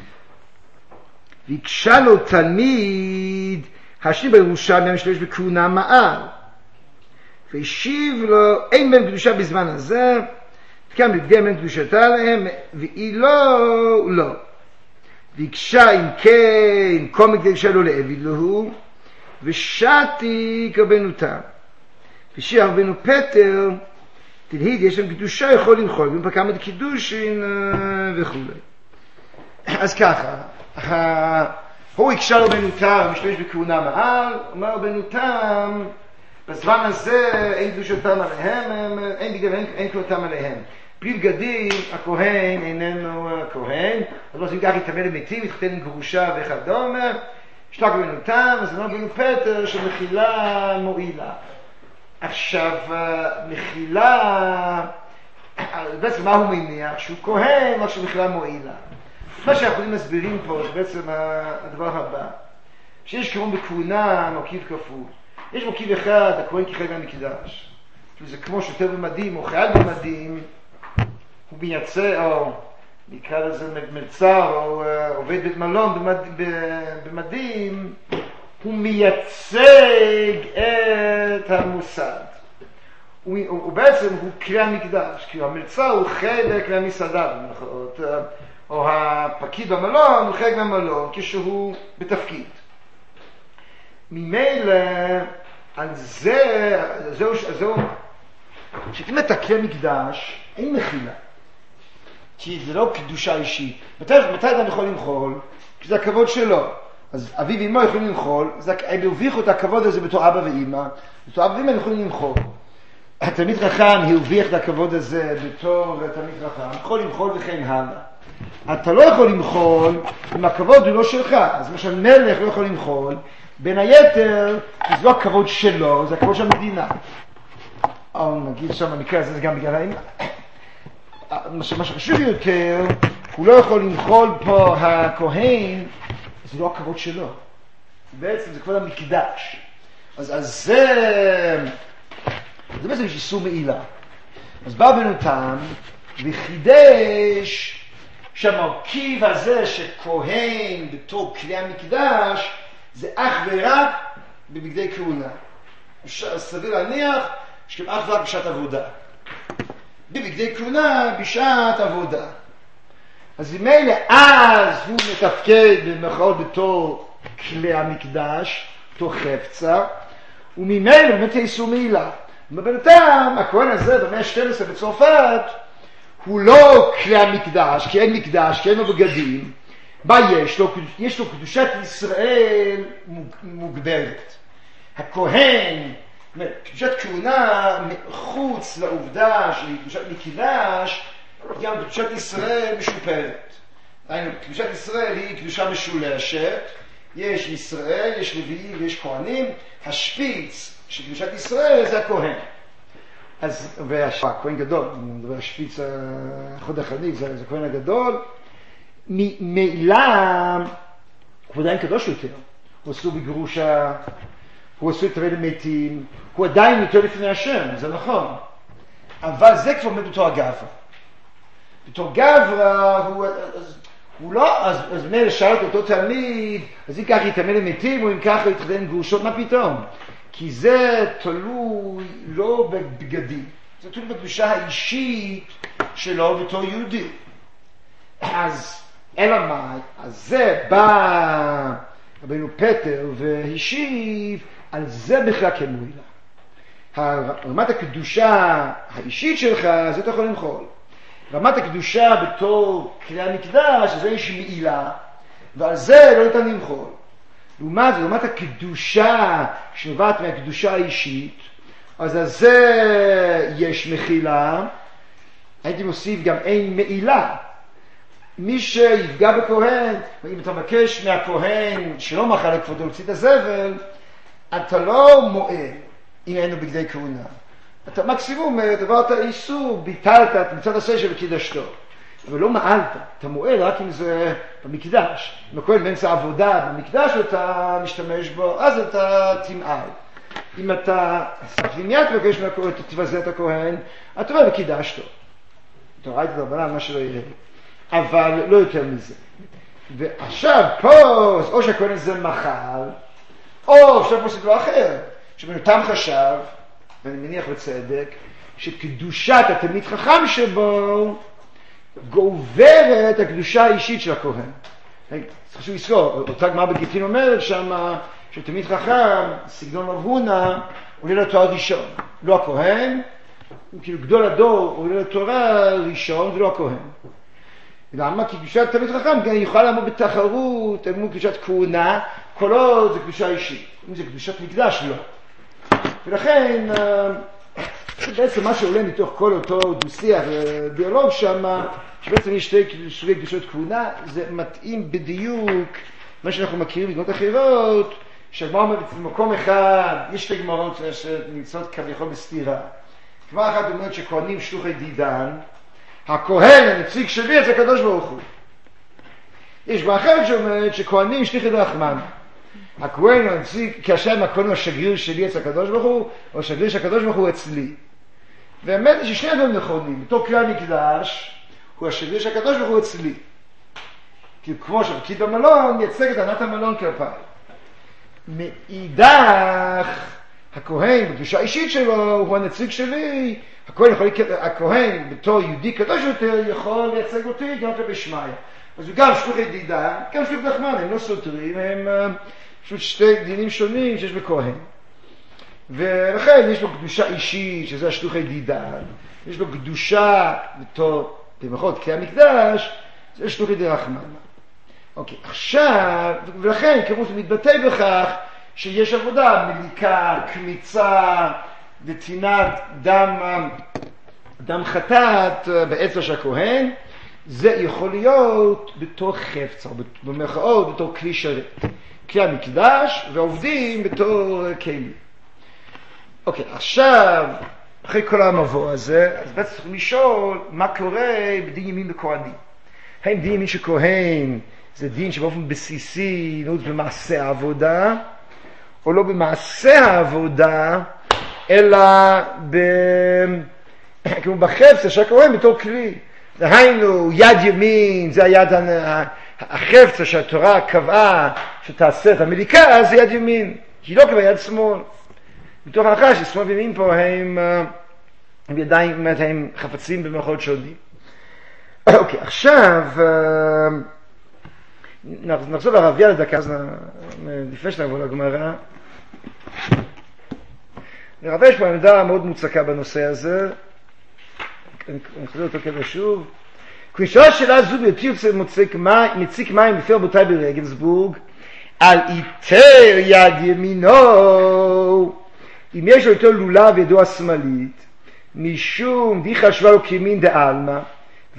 פיקשה לו תלמיד, השני בירושלים, המשתמש בכהונה מעל, והשיב לו, אין בהם קדושה בזמן הזה, וכאן בגדי בהם קדושתה להם, והיא לא, לא. ביקשה אם כן, כל מקדש שלו לעביד לו, ושתי כרבנו תם. ושיר רבנו פטר, תלהיד, יש להם קדושה, יכול למחול, ומפקם את קידושין וכו'. אז ככה, הוא הקשה רבנו תם, משתמש בכהונה מעל, אומר רבנו תם, בזמן הזה אין קדושתם עליהם, אין בגלל, אין, אין קדושתם עליהם. בלי בגדים, הכהן איננו הכהן, אז לא עושים כך להתאמן למתים, להתחתן עם גרושה וכדומה, שתק רבנו תם, אז אמר רבנו פטר שמחילה מועילה. עכשיו, מחילה, בעצם מה הוא מניח? שהוא כהן, רק שמחילה מועילה. מה שאנחנו מסבירים פה זה בעצם הדבר הבא, שיש כמובן בכהונה מרכיב כפול. יש מרכיב אחד, הכהן כחלק מהמקדש. זה כמו שוטר במדים או חייל במדים, הוא מייצא, או נקרא לזה מלצר, או עובד בית מלון במד, במדים, הוא מייצג את המוסד. הוא, הוא בעצם הוא כלי המקדש, כי המלצר הוא חלק מהמסעדה, או הפקיד במלון הוא חלק מהמלון, כשהוא בתפקיד. ממילא, על זה, זהו, זהו, שאם אתה כלי מקדש, אין מחילה. כי זה לא קדושה אישית. מתי, מתי אדם יכול למחול? כי זה הכבוד שלו. אז אביו ואמא יכולים למחול, הם הרוויחו את הכבוד הזה בתור אבא ואמא, בתור אבא ואמא הם יכולים למחול. התלמיד חכם הרוויח את הכבוד הזה בתור תלמיד חכם, יכול למחול וכן הלאה. אתה לא יכול למחול אם הכבוד הוא לא שלך. אז למשל מלך לא יכול למחול, בין היתר, זה לא הכבוד שלו, זה הכבוד של המדינה. או נגיד שם המקרה הזה, זה גם בגלל האמא. מה שחשוב יותר, הוא לא יכול למחול פה הכהן, זה לא הכבוד שלו. בעצם זה כבוד המקדש. אז, אז זה, זה בעצם יש איסור מעילה. אז בא רבנו תם וחידש שהמרכיב הזה שכהן בתור כלי המקדש, זה אך ורק בבגדי כהונה. סביר להניח שגם אך ורק בשעת עבודה. בבגדי כהונה בשעת עבודה. אז ממילא אז הוא מתפקד במחאות בתור כלי המקדש, בתור חפצה, וממילא באמת איסור מעילה. ובינתיים הכהן הזה במאה ה-שתים עשרה בצרפת הוא לא כלי המקדש, כי אין מקדש, כי אין לו בגדים. מה יש לו? יש לו קדושת ישראל מוגברת. הכהן, קדושת כהונה מחוץ לעובדה של קדושת מקדש, גם קדושת ישראל משופרת. קדושת ישראל היא קדושה משולשת, יש ישראל, יש לוויים ויש כהנים, השפיץ של קדושת ישראל זה הכהן. אז, והכהן גדול, אני מדבר השפיץ החוד החנית, זה, זה הכהן הגדול, ממילא הוא עדיין קדוש יותר, הוא עשו בגרושה, הוא עשו את רבי מתים, הוא עדיין יותר לפני השם, זה נכון, אבל זה כבר עומד בתור הגברא. בתור גברא הוא, אז, הוא לא, אז, אז מילא שאל את אותו תלמיד, אז אם ככה יתאמן למתים, או אם ככה יתחתן גרושות, מה פתאום? כי זה תלוי לא בבגדים, זה תלוי בקדושה האישית שלו בתור יהודי. אז אלא מה? אז זה בא רבינו פטר והשיב, על זה בכלל כן מועילה. רמת הקדושה האישית שלך, זה אתה יכול למחול. רמת הקדושה בתור כלי המקדש, זה יש מעילה, ועל זה לא ניתן למחול. לעומת, לעומת הקדושה שנובעת מהקדושה האישית, אז על זה יש מחילה, הייתי מוסיף גם אין מעילה. מי שיפגע בכהן, אם אתה מבקש מהכהן שלא מחל לכבודו להוציא את הזבל, אתה לא מועל אם אין לו בגדי כהונה. אתה מקסימום עברת איסור, ביטלת את מצוות עשה שבקידשתו. אבל לא מעלת, אתה מועל רק אם זה במקדש. אם הכהן באמצע עבודה במקדש ואתה משתמש בו, אז אתה תמעל. אם אתה מיד מבקש מהכהן, אתה תבזה את הכהן, אתה אומר וקידשתו. אתה ראית את הרבנן, מה שלא יהיה. אבל לא יותר מזה. ועכשיו פה, או שהכהן הזה מחל, או עכשיו פה סיפור אחר, שבנותם חשב, ואני מניח בצדק, שקדושת התלמיד חכם שבו גוברת הקדושה האישית של הכהן. חשוב לזכור, אותה גמרא בגיטין אומרת שם, שתלמיד חכם, סגנון רב הונא, עולה לתואר ראשון. לא הכהן, כאילו גדול הדור עולה לתורה ראשון, ולא הכהן. למה? כי קדושת תלמיד חכם גם יכולה לעמוד בתחרות אל מול קדושת כהונה, כל עוד זה קדושה אישית. אם זה קדושת מקדש, לא. ולכן, בעצם מה שעולה מתוך כל אותו דו-שיח ודיאלוג שם, שבעצם יש שתי סוגי קדושות כהונה, זה מתאים בדיוק מה שאנחנו מכירים בגמרות אחרות, שהגמרא אומרת במקום אחד, יש שתי גמרות שנמצאות כביכול בסתירה. גמרא אחת אומרת שכהנים שלוחי דידן, הכהן הנציג שלי את הקדוש ברוך הוא. יש גמרא אחרת שאומרת שכהנים שליחי דרחמן. הכהן הנציג, כאשר הכהן הוא השגריר שלי אצל הקדוש ברוך הוא, או השגריר של הקדוש ברוך הוא אצלי. והאמת היא ששני הדברים נכונים. בתור כלי המקדש, הוא השגריר של הקדוש ברוך הוא אצלי. כי כמו שפקיד במלון, יצג את ענת המלון כלפיי. מאידך, הכהן, בקדושה האישית שלו, הוא הנציג שלי. הכהן, יכול, הכהן בתור יהודי קדוש יותר, יכול לייצג אותי גם כלפי שמיא. אז הוא גם שלוחי דידן, גם שלוחי דרחמן, הם לא סותרים, הם פשוט שתי דינים שונים שיש בכהן. ולכן יש לו קדושה אישית, שזה השלוחי דידן, יש לו קדושה בתור, במחות, כלי המקדש, זה שלוחי דרחמן. אוקיי, עכשיו, ולכן כמו זה מתבטא בכך, שיש עבודה, מליקה, קמיצה, נתינת דם, דם חטאת באצבע של הכהן, זה יכול להיות בתור חפץ, או במרכאות בתור כלי שרת. כלי המקדש ועובדים בתור כלי. אוקיי, עכשיו, אחרי כל המבוא הזה, אז בעצם צריכים לשאול מה קורה בדין ימין בכהנים. האם דין ימין שכהן זה דין שבאופן בסיסי נעוץ במעשה העבודה, או לא במעשה העבודה, אלא ב... כמו בחפץ שהכהן בתור כלי. דהיינו, יד ימין, זה היד החפץ שהתורה קבעה שתעשה את המליקה, זה יד ימין. היא לא קבעה יד שמאל. מתוך ההנחה ששמאל וימין פה הם, הם ידיים, הם חפצים במחאות שונים. אוקיי, עכשיו נחזור לרביה לדקה, אז לפני שנעבור לגמרא. לרביה יש פה עמדה מאוד מוצקה בנושא הזה. אני חוזר אותו כזה שוב. כשאלה שאלה זו ביותר מציק מים בפי רבותיי ברגנסבורג, על איתר יד ימינו, אם יש לו יותר לולב ידו השמאלית, משום די חשבה לו כימין דעלמא,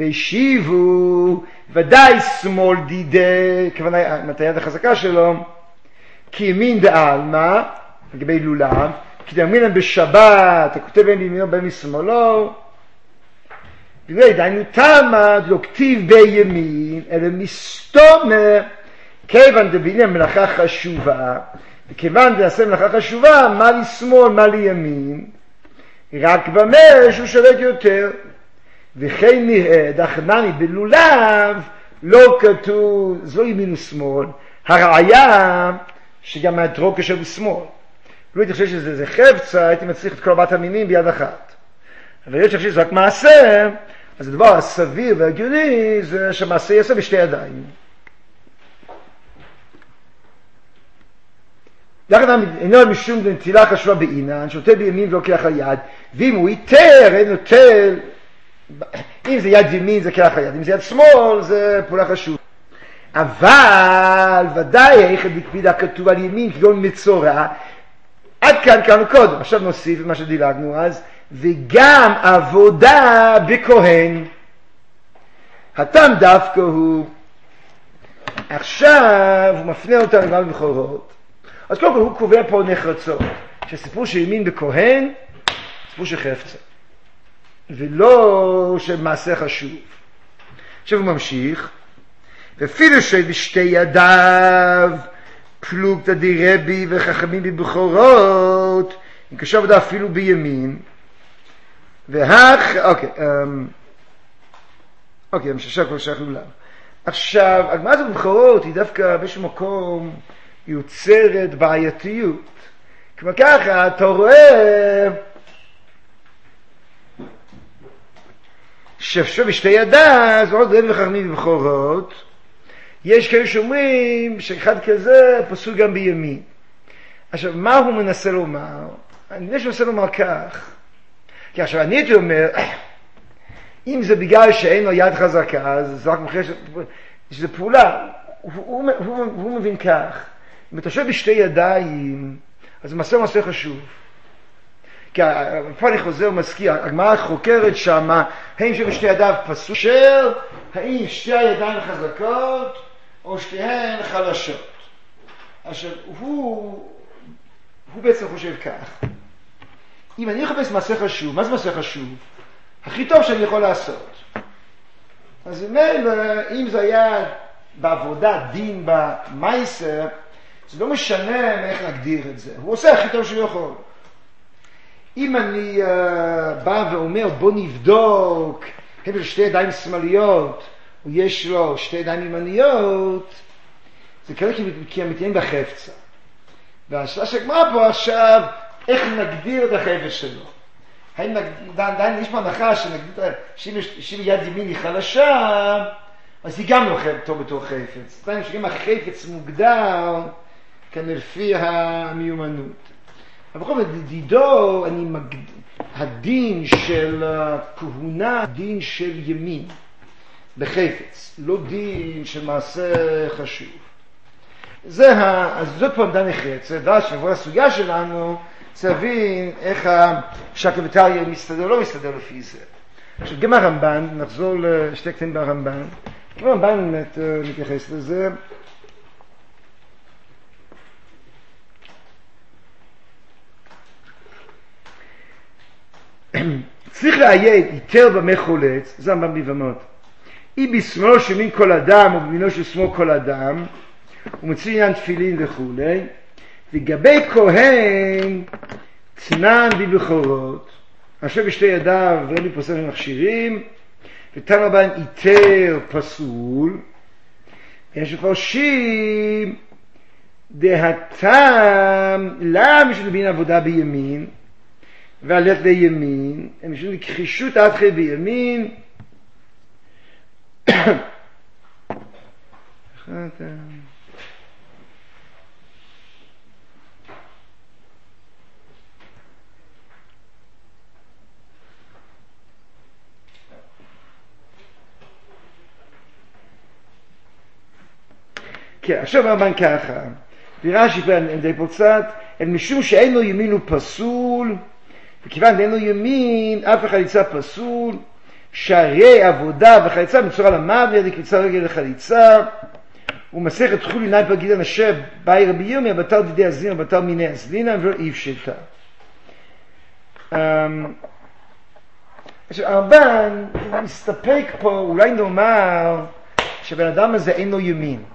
והשיבו ודאי שמאל דידה, כוונה, את היד החזקה שלו, כי ימין דעלמא, לגבי לולב, כי דאמרינן בשבת, הכותב בין ימינו בין משמאלו, בגלל דיינו תמה, לא כתיב בימין, אלא מסתומר, כיוון דבעניין מלאכה חשובה, וכיוון דעשה מלאכה חשובה, מה לי שמאל, מה לי ימין, רק במה שהוא שולט יותר. וכן נראה, דחנני בלולב, לא כתוב, זה לא ימין ושמאל, הראיה שגם האתרוג קשר בשמאל. לא הייתי חושב שזה חפצה, הייתי מצליח את כל ארבעת המינים ביד אחת. אבל יש חושב שזה רק מעשה, אז הדבר הסביר והגיוני זה שהמעשה יעשה בשתי ידיים. דחנני אינו משום נטילה חשובה בעינן, שנוטל בימין ולא כלח היד, ואם הוא ייתר, אין נוטל, אם זה יד ימין זה כלח היד, אם זה יד שמאל זה פעולה חשובה. אבל ודאי איך בקפידה כתוב על ימין כגון מצורע, עד כאן קראנו קודם, עכשיו נוסיף מה שדילגנו אז, וגם עבודה בכהן. הטעם דווקא הוא, עכשיו הוא מפנה אותנו גם בבכורות, אז קודם כל הוא קובע פה נחרצות, שסיפור של ימין בכהן, סיפור של חפצה, ולא של מעשה חשוב. עכשיו הוא ממשיך, ואפילו שבשתי ידיו פלוגתא דרבי וחכמים בבכורות, אם קשה עבודה אפילו בימין, והך, אוקיי, אוקיי, המששך כבר שייך לולב. עכשיו, הגמרא הזאת בבכורות היא דווקא באיזשהו מקום יוצרת בעייתיות. כמו ככה, אתה רואה שאפשר בשתי ידיו, זה עוד רבי וחכמים בבכורות, יש כאלה שאומרים שאחד כזה פסול גם בימין. עכשיו, מה הוא מנסה לומר? אני יודע שהוא מנסה לומר כך. כי עכשיו, אני הייתי אומר, אם זה בגלל שאין לו יד חזקה, אז זה רק מוכר שזה פעולה. הוא, הוא, הוא, הוא מבין כך. אם אתה שואל בשתי ידיים, אז זה מעשה מעשה חשוב. כי פה אני חוזר ומזכיר, הגמרא חוקרת שמה, האם שבשתי ידיו פסול שר, האם שתי הידיים חזקות, או שתיהן חלשות. עכשיו, הוא, הוא בעצם חושב כך. אם אני מחפש מעשה חשוב, מה זה מעשה חשוב? הכי טוב שאני יכול לעשות. אז אם זה היה בעבודה, דין, במייסר, זה לא משנה איך להגדיר את זה. הוא עושה הכי טוב שהוא יכול. אם אני uh, בא ואומר, בוא נבדוק, הם יש שתי ידיים שמאליות, או יש לו שתי ידיים ימניות, זה כרגע כי הם מתיינים בחפצה. והשאלה שגמרא פה עכשיו, איך נגדיר את החפץ שלו? האם עדיין יש מהנחה שנגדיר, שאם יד ימין היא חלשה, אז היא גם לא טוב בתור חפץ. עדיין שגם החפץ מוגדר, כאן לפי המיומנות. אבל בכל זאת, דידו, אני מגד... הדין של כהונה, דין של ימין, בחפץ, לא דין של מעשה חשוב. זה ה... אז זאת פה עמדה נחרצת, ואז שנבוא לסוגיה שלנו, צריך להבין איך שהקוויטריה מסתדר, לא מסתדר לפי זה. עכשיו, גם הרמב"ן, נחזור לשתי קטעים ברמב"ן, גם הרמב"ן באמת מתייחס לזה, צריך להעיד היתר במה חולץ, זה הרמב"ם ביבמות. אם בשמאלו של ימין כל אדם, או במינו של שמאל כל אדם, הוא מציא עניין תפילין וכו'. לגבי כהן, תנן בבכורות, עכשיו בשתי ידיו רבי פוסל ממכשירים, ותן רבן היתר פסול, יש מפרשים, דהתם, למה משום דבין עבודה בימין, והלך לימין, הם משום לכחישות עד חי בימין, כן, עכשיו הרמב"ן ככה, ורש"י פה די פוצץ, אל משום שאין לו ימין הוא פסול, וכיוון אין לו ימין, אף החליצה פסול, שהרי עבודה וחליצה מצורה למוות, לקביצה רגל לחליצה, ומסכת חולי נאי פגידן אשר באי רבי ירמיה בטל דידי הזלין ובטל מיני הזלין ולא אי פשיטה. עכשיו הרמב"ן מסתפק פה, אולי נאמר שבן אדם הזה אין לו ימין.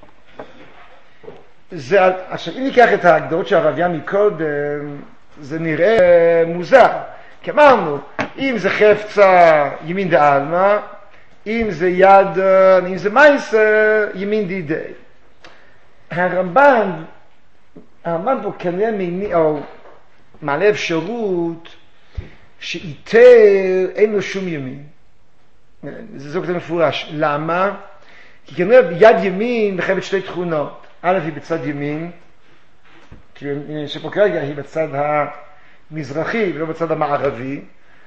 זה, עכשיו אם ניקח את ההגדרות של הרב ים מקודם, זה נראה מוזר. כי אמרנו, אם זה חפצה ימין דעלמא, אם זה יד, אם זה מייס, ימין דידי. הרמב"ן, הרמב"ן פה כנראה מיני, או מעלה אפשרות שאיתר אין לו שום ימין. זה זו כזה מפורש. למה? כי כנראה יד ימין מחייבת שתי תכונות. א' היא בצד ימין, שפה כרגע היא בצד המזרחי ולא בצד המערבי.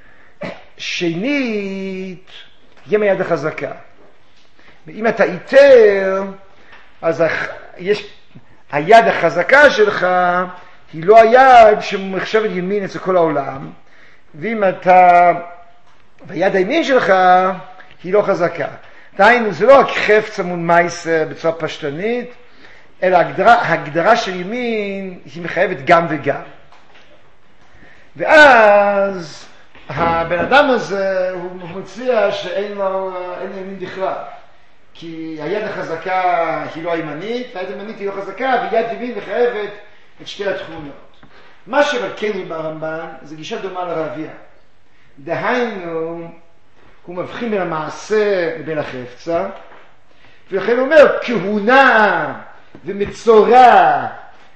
שנית, יהיה מהיד החזקה. ואם אתה איתר, אז יש, היד החזקה שלך היא לא היד שמחשבת ימין אצל כל העולם. ואם אתה, והיד הימין שלך היא לא חזקה. דהיינו, זה לא רק חפץ מול מייס בצורה פשטנית, אלא הגדרה, הגדרה של ימין היא מחייבת גם וגם. ואז הבן אדם הזה הוא מציע שאין לו, אין לו ימין בכלל. כי היד החזקה היא לא הימנית, והיד הימנית היא לא חזקה, ויד ימין מחייבת את שתי התכונות. מה שמכירים ברמב"ן זה גישה דומה לרבייה. דהיינו, הוא מבחין בין המעשה לבין החפצה, ולכן הוא אומר, כהונה ומצורע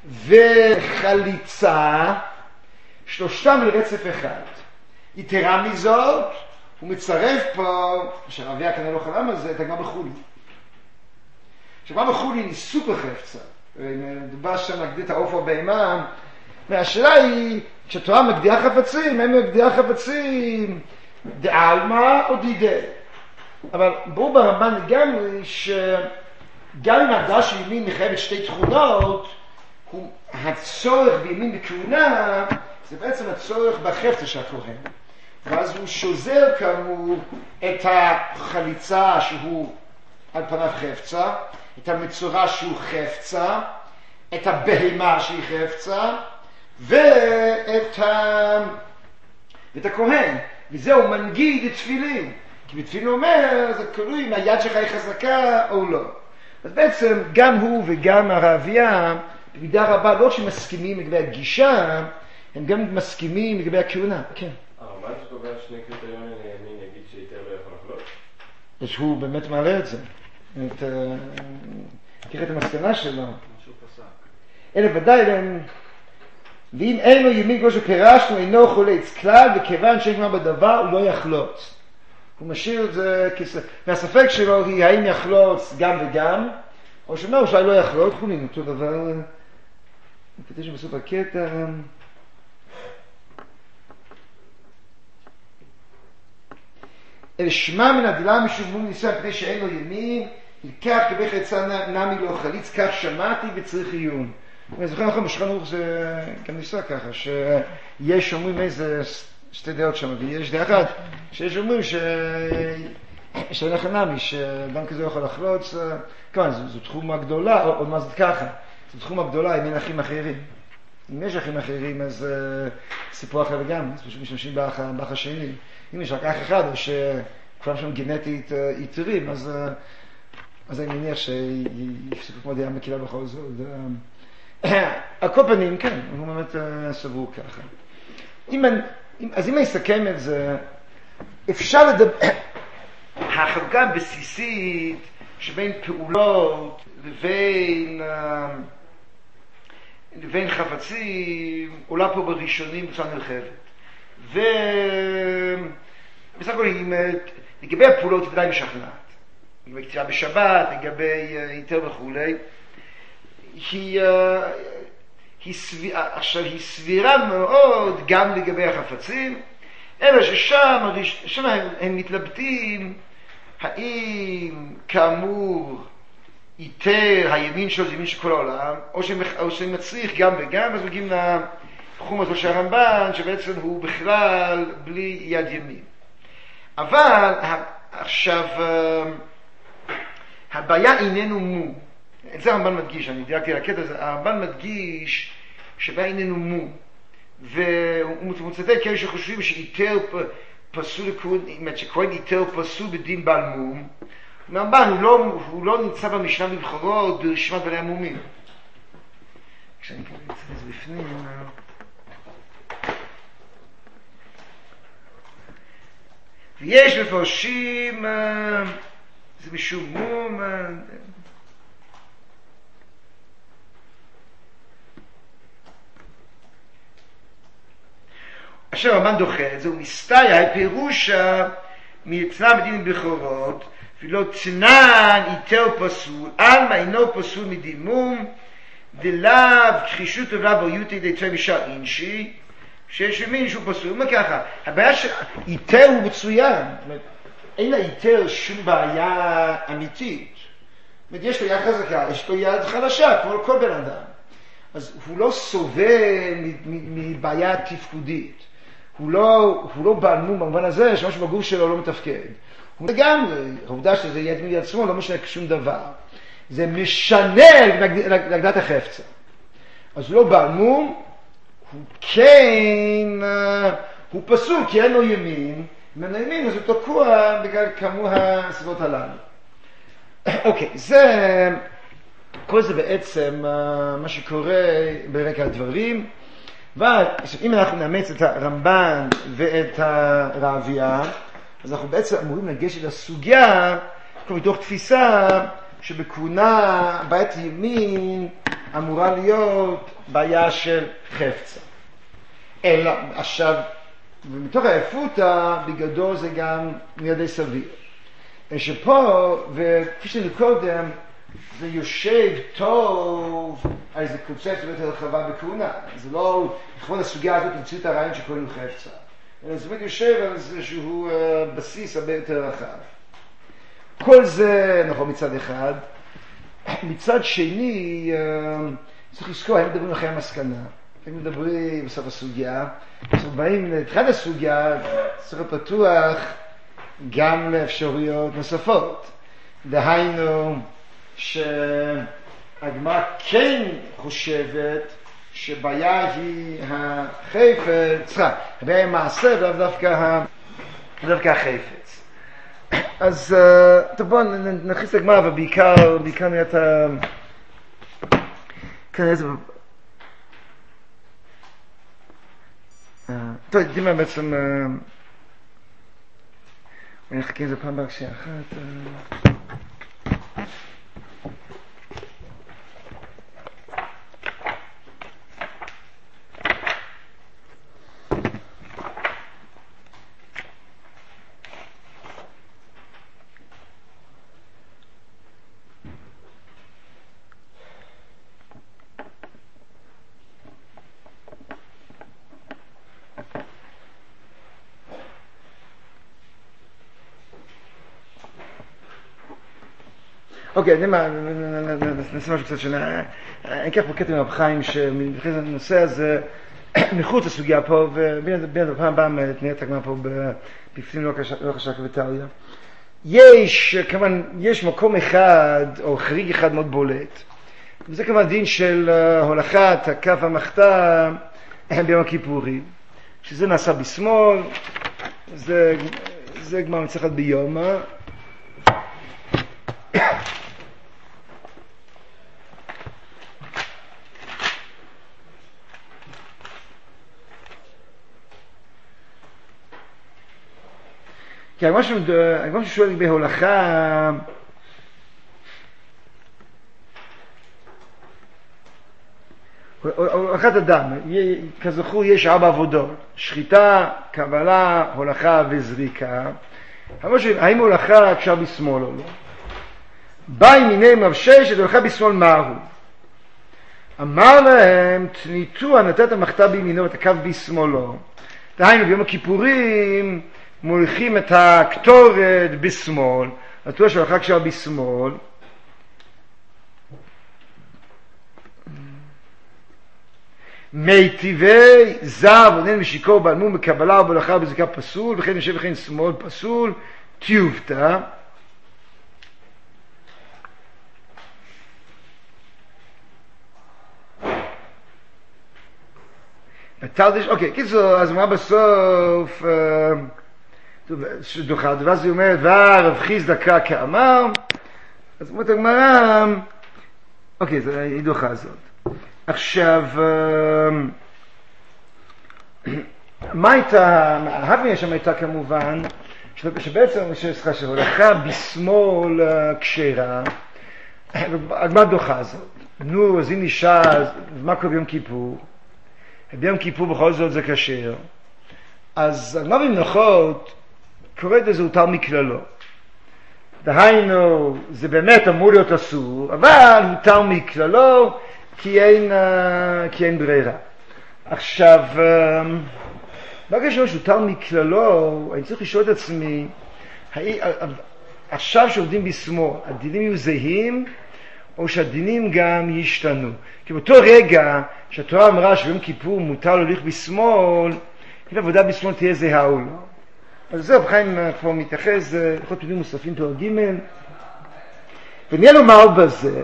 וחליצה, שלושתם לרצף אחד. יתרה מזאת, הוא מצרף פה, שהרבייה כנראה לא חלם על זה, את הגמרא בחולין. שהגמרא בחולין היא סופר חפצה. מדובר שם להגדיר את העוף הבהמה, והשאלה היא, כשהתורה מגדירה חפצים, הם מגדירה חפצים דעלמא או דידי. אבל ברור ברמב"ן לגמרי שגם אם ההגדרה של ימין מחייבת שתי תכונות, הוא הצורך בימין בכהונה, זה בעצם הצורך בחפצה של הכהן. ואז הוא שוזר כאמור את החליצה שהוא על פניו חפצה, את המצורע שהוא חפצה, את הבהמה שהיא חפצה, ואת ה... ואת הכהן. וזה הוא מנגיד את תפילין. כי בתפילין אומר, זה קרוי אם היד שלך היא חזקה או לא. אז בעצם גם הוא וגם הרבייה, במידה רבה, לא שמסכימים לגבי הגישה, הם גם מסכימים לגבי הכהונה. כן. הרמב"ן שקובע שני קריטריונים לימין יגיד שיתר לא יכול לחלות? אז הוא באמת מעלה את זה. את... תראה את המסקנה שלו. משהו פסק. אלא ודאי להם, ואם אין לו ימין כמו שפירשנו, אינו חולץ כלל, וכיוון שיש מה בדבר, הוא לא יחלוץ. הוא משאיר את זה כס... והספק שלו היא האם יחלוץ גם וגם, או שאומר שאולי לא יחלוץ, חולין אותו דבר. כתוב שבסוף הקטע... אל שמע מן הדילה משום מול ניסה פני שאין לו ימין, יקח כבי חצה נמי לא חליץ, כך שמעתי וצריך עיון. אני זוכר נכון, בשולחן ערוך זה גם ניסה ככה, שיש אומרים איזה שתי דעות שם, ויש דעה אחת, שיש אומרים ש... שאין לך נמי, שאדם כזה יכול לחלוץ, כמובן, זו, זו תחומה גדולה, או, או מה זאת ככה, זו תחומה גדולה, אם אין אחים אחרים. אם יש אחים אחרים, אז uh, סיפור אחר וגם, אז פשוט משתמשים באח, באח השני. אם יש רק אח אחד, או שכולם שם גנטית uh, יתרים, אז, uh, אז אני מניח שיפסקו כמו דעה מקילה בכל זאת. Uh, על כל פנים, כן, הוא באמת uh, סבור ככה. אם, אם, אז אם אני אסכם את זה, אפשר לדבר... החלוקה הבסיסית שבין פעולות לבין... Uh, לבין חפצים, עולה פה בראשונים בצורה נרחבת. ו... בסך הכל, לגבי הפעולות היא ודאי משכנעת. לגבי קצירה בשבת, לגבי היתר וכו'. היא, היא, סביר... עכשיו, היא סבירה מאוד גם לגבי החפצים, אלא ששם, שם הם, הם מתלבטים האם כאמור איתר הימין שלו זה ימין של כל העולם, או שהם מצריך גם וגם, אז מגיעים לתחום הזה של הרמב"ן, שבעצם הוא בכלל בלי יד ימין. אבל עכשיו, הבעיה איננו מו, את זה הרמב"ן מדגיש, אני דייקתי על הקטע הזה, הרמב"ן מדגיש שבא איננו מום, והוא מצטט כאלה שחושבים שאיתר פסול, שכהן איתר פסול בדין בעל מום, הרמב"ן הוא לא, הוא לא נמצא במשנה בבחורות ברשימת בעלי המומים. כשאני כאלה אצל זה בפנים, ויש מפרשים, זה משום מום, אשר הרמב"ן דוחה את זה, הוא מסתייע פירושה מיצנן בדין בכורות, ולא צנן איתר פסול, עלמא אינו פסול מדימום, דלאו כחישות ובלאו בריותי די משאר אינשי, שיש מין שהוא פסול. הוא אומר ככה, הבעיה שאיתר הוא מצוין, אין לאיתר שום בעיה אמיתית. זאת אומרת, יש לו יד חזקה, יש לו יד חלשה, כמו כל בן אדם. אז הוא לא סובל מבעיה תפקודית. הוא לא, הוא לא בעל מום במובן הזה, שמשהו בגוף שלו לא מתפקד. הוא לגמרי, העובדה שזה יד מיד עצמו לא משנה שום דבר. זה משנה להגדת החפצה. אז הוא לא בעל מום, הוא כן, הוא פסול כי אין לו ימין, אם אין לו ימין אז הוא תקוע בגלל כמו הסיבות הללו. אוקיי, זה, כל זה בעצם מה שקורה ברקע הדברים, ואם אנחנו נאמץ את הרמב"ן ואת הרעביה, אז אנחנו בעצם אמורים לגשת לסוגיה, מתוך תפיסה שבכהונה בעת ימין אמורה להיות בעיה של חפצה. אלא, עכשיו, ומתוך העפותא, בגדול זה גם מידי סביר. שפה, וכפי שאני קודם, זה יושב טוב על איזה קונספט יותר רחבה בכהונה. זה לא, לכבוד הסוגיה הזאת נמציא את הרעיון שקוראים חפצה. אלא זה באמת יושב על איזשהו בסיס הרבה יותר רחב. כל זה נכון מצד אחד. מצד שני, צריך לזכור, הם מדברים אחרי המסקנה. הם מדברים בסוף הסוגיה. אנחנו באים לתחילת הסוגיה, צריך פתוח גם לאפשרויות נוספות. דהיינו, שהגמרא כן חושבת שבעיה היא החפץ, סליחה, הבעיה היא מעשה ולאו דווקא, דווקא החפץ. אז טוב, בואו נכניס לגמרא, אבל בעיקר, בעיקר נראית ה... כנראה זה... טוב, יודעים מה בעצם... אני אחכה איזה פעם בקשייה אחת... אוקיי, אני מה, נעשה משהו קצת שונה. אני אקח פה קטע מהרב חיים שמתייחס לנושא הזה מחוץ לסוגיה פה, ובין הפעם הבאה נראה את הגמרא פה בפנים לא חשק וטליה. יש, כמובן, יש מקום אחד, או חריג אחד מאוד בולט. וזה כמובן דין של הולכת הכף המחתה ביום הכיפורים. שזה נעשה בשמאל, זה, זה גמרא מצליחת ביומא. כי הגמרא ששואל לגבי הולכה, הולכת אדם, כזכור יש ארבע עבודות, שחיטה, קבלה, הולכה וזריקה. האם הולכה אפשר בשמאל או לא? באי מיני מבשש, את הולכה בשמאל מהו? אמר להם, תניתו נתת המחתה בימינו ואת הקו בשמאלו. דהיינו, ביום הכיפורים מולכים את הקטורת בשמאל, התורה של הולכה כשרה בשמאל. מיטיבי זב עונן ושיקור בעלמום בקבלה ובהולכה ובזריקה פסול, וכן יושב וכן שמאל פסול, טיובתא. תלדיש, אוקיי, קיצור, אז מה בסוף, דוחה, ואז היא אומרת, והרב חיסדא קרא כאמר, אז אומרת הגמרא, אוקיי, זה היא דוחה הזאת. עכשיו, מה הייתה, ההבניה שם הייתה כמובן, שבעצם, סליחה, שהולכה בשמאל כשרה, הגמרא דוחה הזאת. נו, אז אם אישה, מה קורה ביום כיפור? ביום כיפור בכל זאת זה כשר. אז הגמרא במנוחות קוראת לזה הותר מכללו. דהיינו, זה באמת אמור להיות אסור, אבל הותר מכללו כי אין, כי אין ברירה. עכשיו, ברגע שיש הותר מכללו, אני צריך לשאול את עצמי, עכשיו שעובדים בשמאל, הדינים יהיו זהים, או שהדינים גם ישתנו. כי באותו רגע שהתורה אמרה שביום כיפור מותר להוליך בשמאל, אם עבודה בשמאל תהיה זהה או לא. אז זהו, חיים כבר מתייחס, לכל פנים מוספים תואר ג' ונהיה לומר בזה,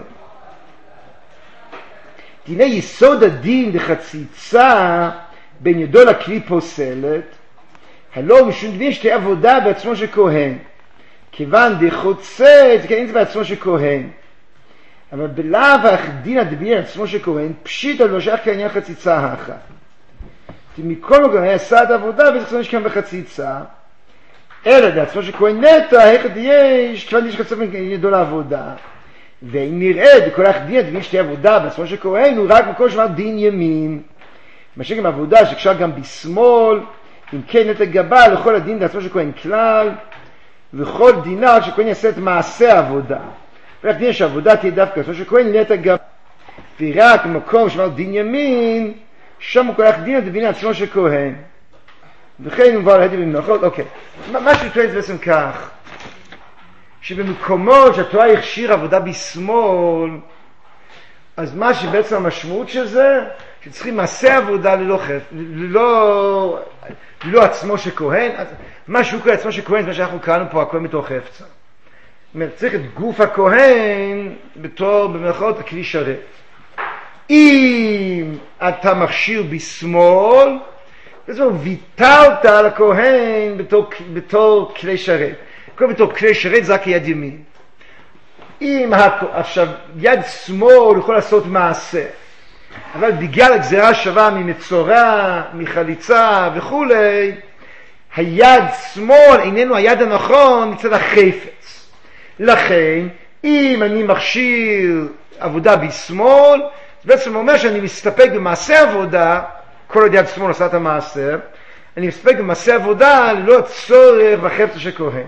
דיני יסוד הדין לחציצה בין ידו לכלי פוסלת, הלא משום דין שתהיה עבודה בעצמו של כהן, כיוון דחוצץ, כן, אין זה בעצמו של כהן. אבל בלאו דין הדין עצמו של כהן, פשיט על משך כעניין חציצה האחת. כי מכל מגון היה עשה את העבודה, וזה צריך לשכם בחציצה, אלא בעצמו של כהן נטע, איך יש, כיוון יש חצה בין ידו לעבודה. ואם נראה, בכל כך דין הדין שתהיה עבודה בעצמו של כהן, הוא רק מקום שמע דין ימין. מה שגם עבודה שקשר גם בשמאל, אם כן נטע גבה לכל הדין בעצמו של כהן כלל, וכל דינה שכהן יעשה את מעשה העבודה. ורק דין שהעבודה תהיה דווקא בעצמו של כהן נטע גבה. ורק מקום שמע דין ימין, שם הוא כל כך דין הדין עצמו של כהן. וכן הוא מבוא על הדי במנוחות, אוקיי. מה שטוען זה בעצם כך, שבמקומות שהתורה הכשיר עבודה בשמאל, אז מה שבעצם המשמעות של זה, שצריכים מעשה עבודה ללא חף, ללא, ללא עצמו של כהן, מה שהוא קורא עצמו של כהן, זה מה שאנחנו קראנו פה, הכהן בתור חפצה. זאת אומרת, צריך את גוף הכהן בתור, במרכאות, הכלי שרת. אם אתה מכשיר בשמאל, בעצם ויתרת על הכהן בתור, בתור כלי שרת. כל בתור כלי שרת זה רק יד ימין. אם עכשיו יד שמאל יכול לעשות מעשה, אבל בגלל הגזירה שווה ממצורע, מחליצה וכו', היד שמאל איננו היד הנכון מצד החפץ. לכן, אם אני מכשיר עבודה בשמאל, זה בעצם אומר שאני מסתפק במעשה עבודה, כל עוד יד שמאל עושה את המעשר, אני מסתפק במעשה עבודה ללא צורך בחפץ של כהן.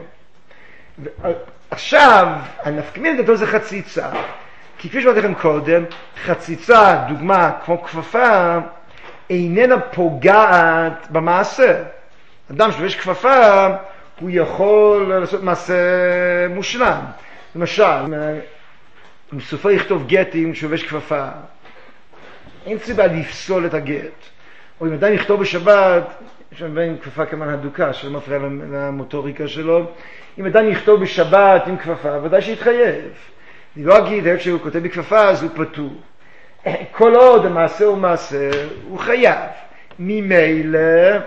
עכשיו, הנפקמין גדול זה חציצה, כי כפי שאמרתי לכם קודם, חציצה, דוגמה כמו כפפה, איננה פוגעת במעשה. אדם שיש כפפה, הוא יכול לעשות מעשה מושלם. למשל, אם סופר יכתוב גטים שובש כפפה, אין סיבה לפסול את הגט. או אם אדם יכתוב בשבת, יש שם בין כפפה כמובן הדוקה, שלא מפריע למוטוריקה שלו, אם אדם יכתוב בשבת עם כפפה, ודאי שיתחייב. אני לא אגיד, איך שהוא כותב בכפפה, אז הוא פטור. כל עוד המעשה הוא מעשה, הוא חייב. ממילא,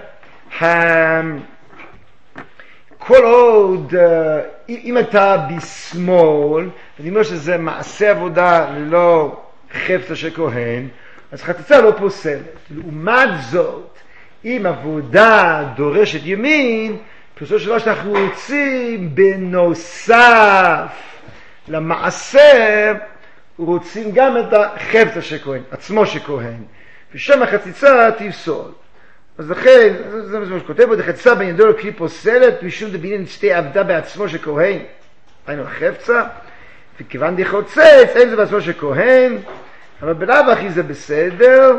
כל עוד, אם אתה בשמאל, אני אומר שזה מעשה עבודה ללא חפץ של כהן, אז חציצה לא פוסלת. לעומת זאת, אם עבודה דורשת ימין, פרסו שלא שאנחנו רוצים בנוסף למעשה, רוצים גם את החפץ של כהן, עצמו של כהן, ושם החציצה תפסול. אז לכן, זה מה שכותב בו, החציצה בין ידו לכלי פוסלת, משום דבינין שתי עבדה בעצמו של כהן, היינו החפצה, וכיוון דחוצץ, אין זה בעצמו של כהן, אבל בלאו הכי זה בסדר,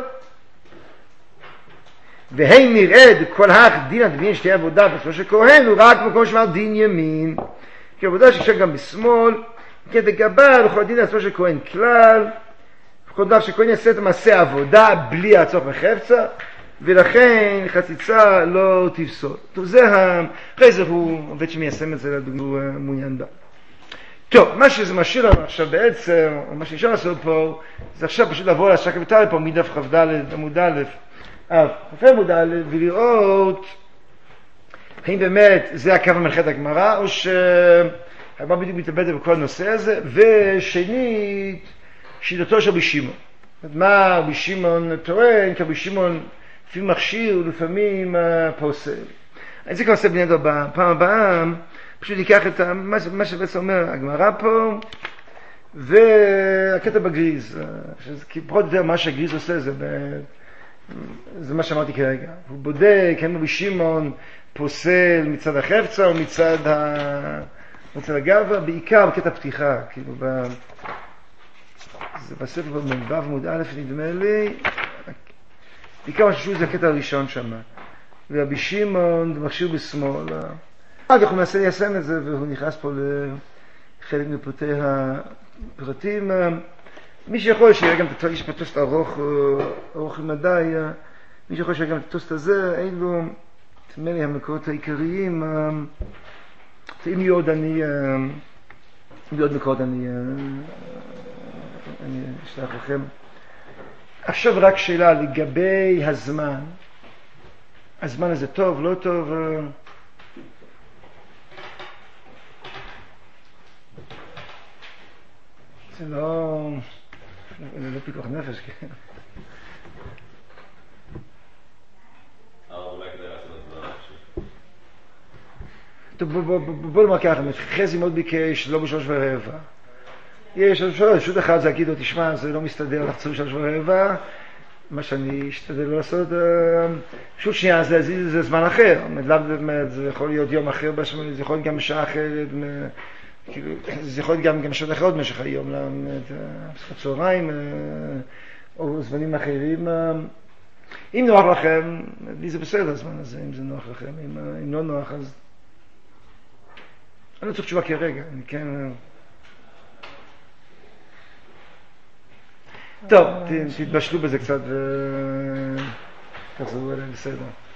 והן נרד כל האח דין הדין שתהיה עבודה בעצמו של כהן, הוא רק מקום שמע דין ימין, כי עבודה שקשה גם בשמאל, כי תגבר בכל דין עצמו של כהן כלל, בכל דבר שכהן יעשה את מעשה עבודה בלי הצורך בחפצה, ולכן חציצה לא תפסול. טוב, זה ה... אחרי זה הוא עובד שמיישם את זה לדוגמה, הוא מעוניין בה. טוב, מה שזה משאיר לנו עכשיו בעצם, או מה שנשאר לעשות פה, זה עכשיו פשוט לעבור להשקה ותאר פה מדף כ"ד עמוד א', רופא מודע ולראות האם באמת זה הקו המנחה את הגמרא, או שהרמב"ם בדיוק מתלבט בכל הנושא הזה. ושנית, שיטתו של רבי שמעון. מה רבי שמעון טוען? כי רבי שמעון לפעמים מכשיר ולפעמים פוסל. אני זה כבר עושה בני דור בפעם הבאה, פשוט ניקח את מה, מה שבעצם אומר הגמרא פה, והקטע בגריז, כי פחות או יותר מה שהגריז עושה זה, זה מה שאמרתי כרגע. הוא בודק, האם רבי שמעון פוסל מצד החפצה או מצד, ה... מצד הגאווה, בעיקר בקטע פתיחה, כאילו ב... זה בספר במ"ו עמוד א' נדמה לי, בעיקר מה ששוב זה הקטע הראשון שם. ורבי שמעון מכשיר בשמאל. אחר כך הוא מנסה ליישם את זה, והוא נכנס פה לחלק מפרטי הפרטים. מי שיכול שיהיה גם את יש פה טוסט ארוך, ארוך למדי, מי שיכול שיהיה גם את הטוסט הזה, אלו, תדמה לי, המקורות העיקריים. אם יהיו עוד אני, אם יהיו עוד מקורות אני, אני אשלח לכם. עכשיו רק שאלה לגבי הזמן. הזמן הזה טוב, לא טוב? זה לא... זה לא פיקוח נפש, כן. אולי כדי לעשות את זה עכשיו. טוב, בוא נאמר ככה, חזי מאוד ביקש, לא בשלוש ורבע. יש שוט אחד, זה להגיד לו, תשמע, זה לא מסתדר, לחצו שלוש ורבע. מה שאני אשתדל לא לעשות, שוט שנייה, זה, זה, זה זמן אחר. זה יכול להיות יום אחר, זה יכול להיות גם שעה אחרת, זה יכול להיות גם, גם שעות אחרות במשך היום, בשפת צהריים, או זמנים אחרים. אם נוח לכם, לי זה בסדר הזמן הזה, אם זה נוח לכם. אם, אם לא נוח, אז... אני לא צריך תשובה כרגע, אני כן... טוב, תתבשלו בזה קצת ותחזרו אליהם בסדר.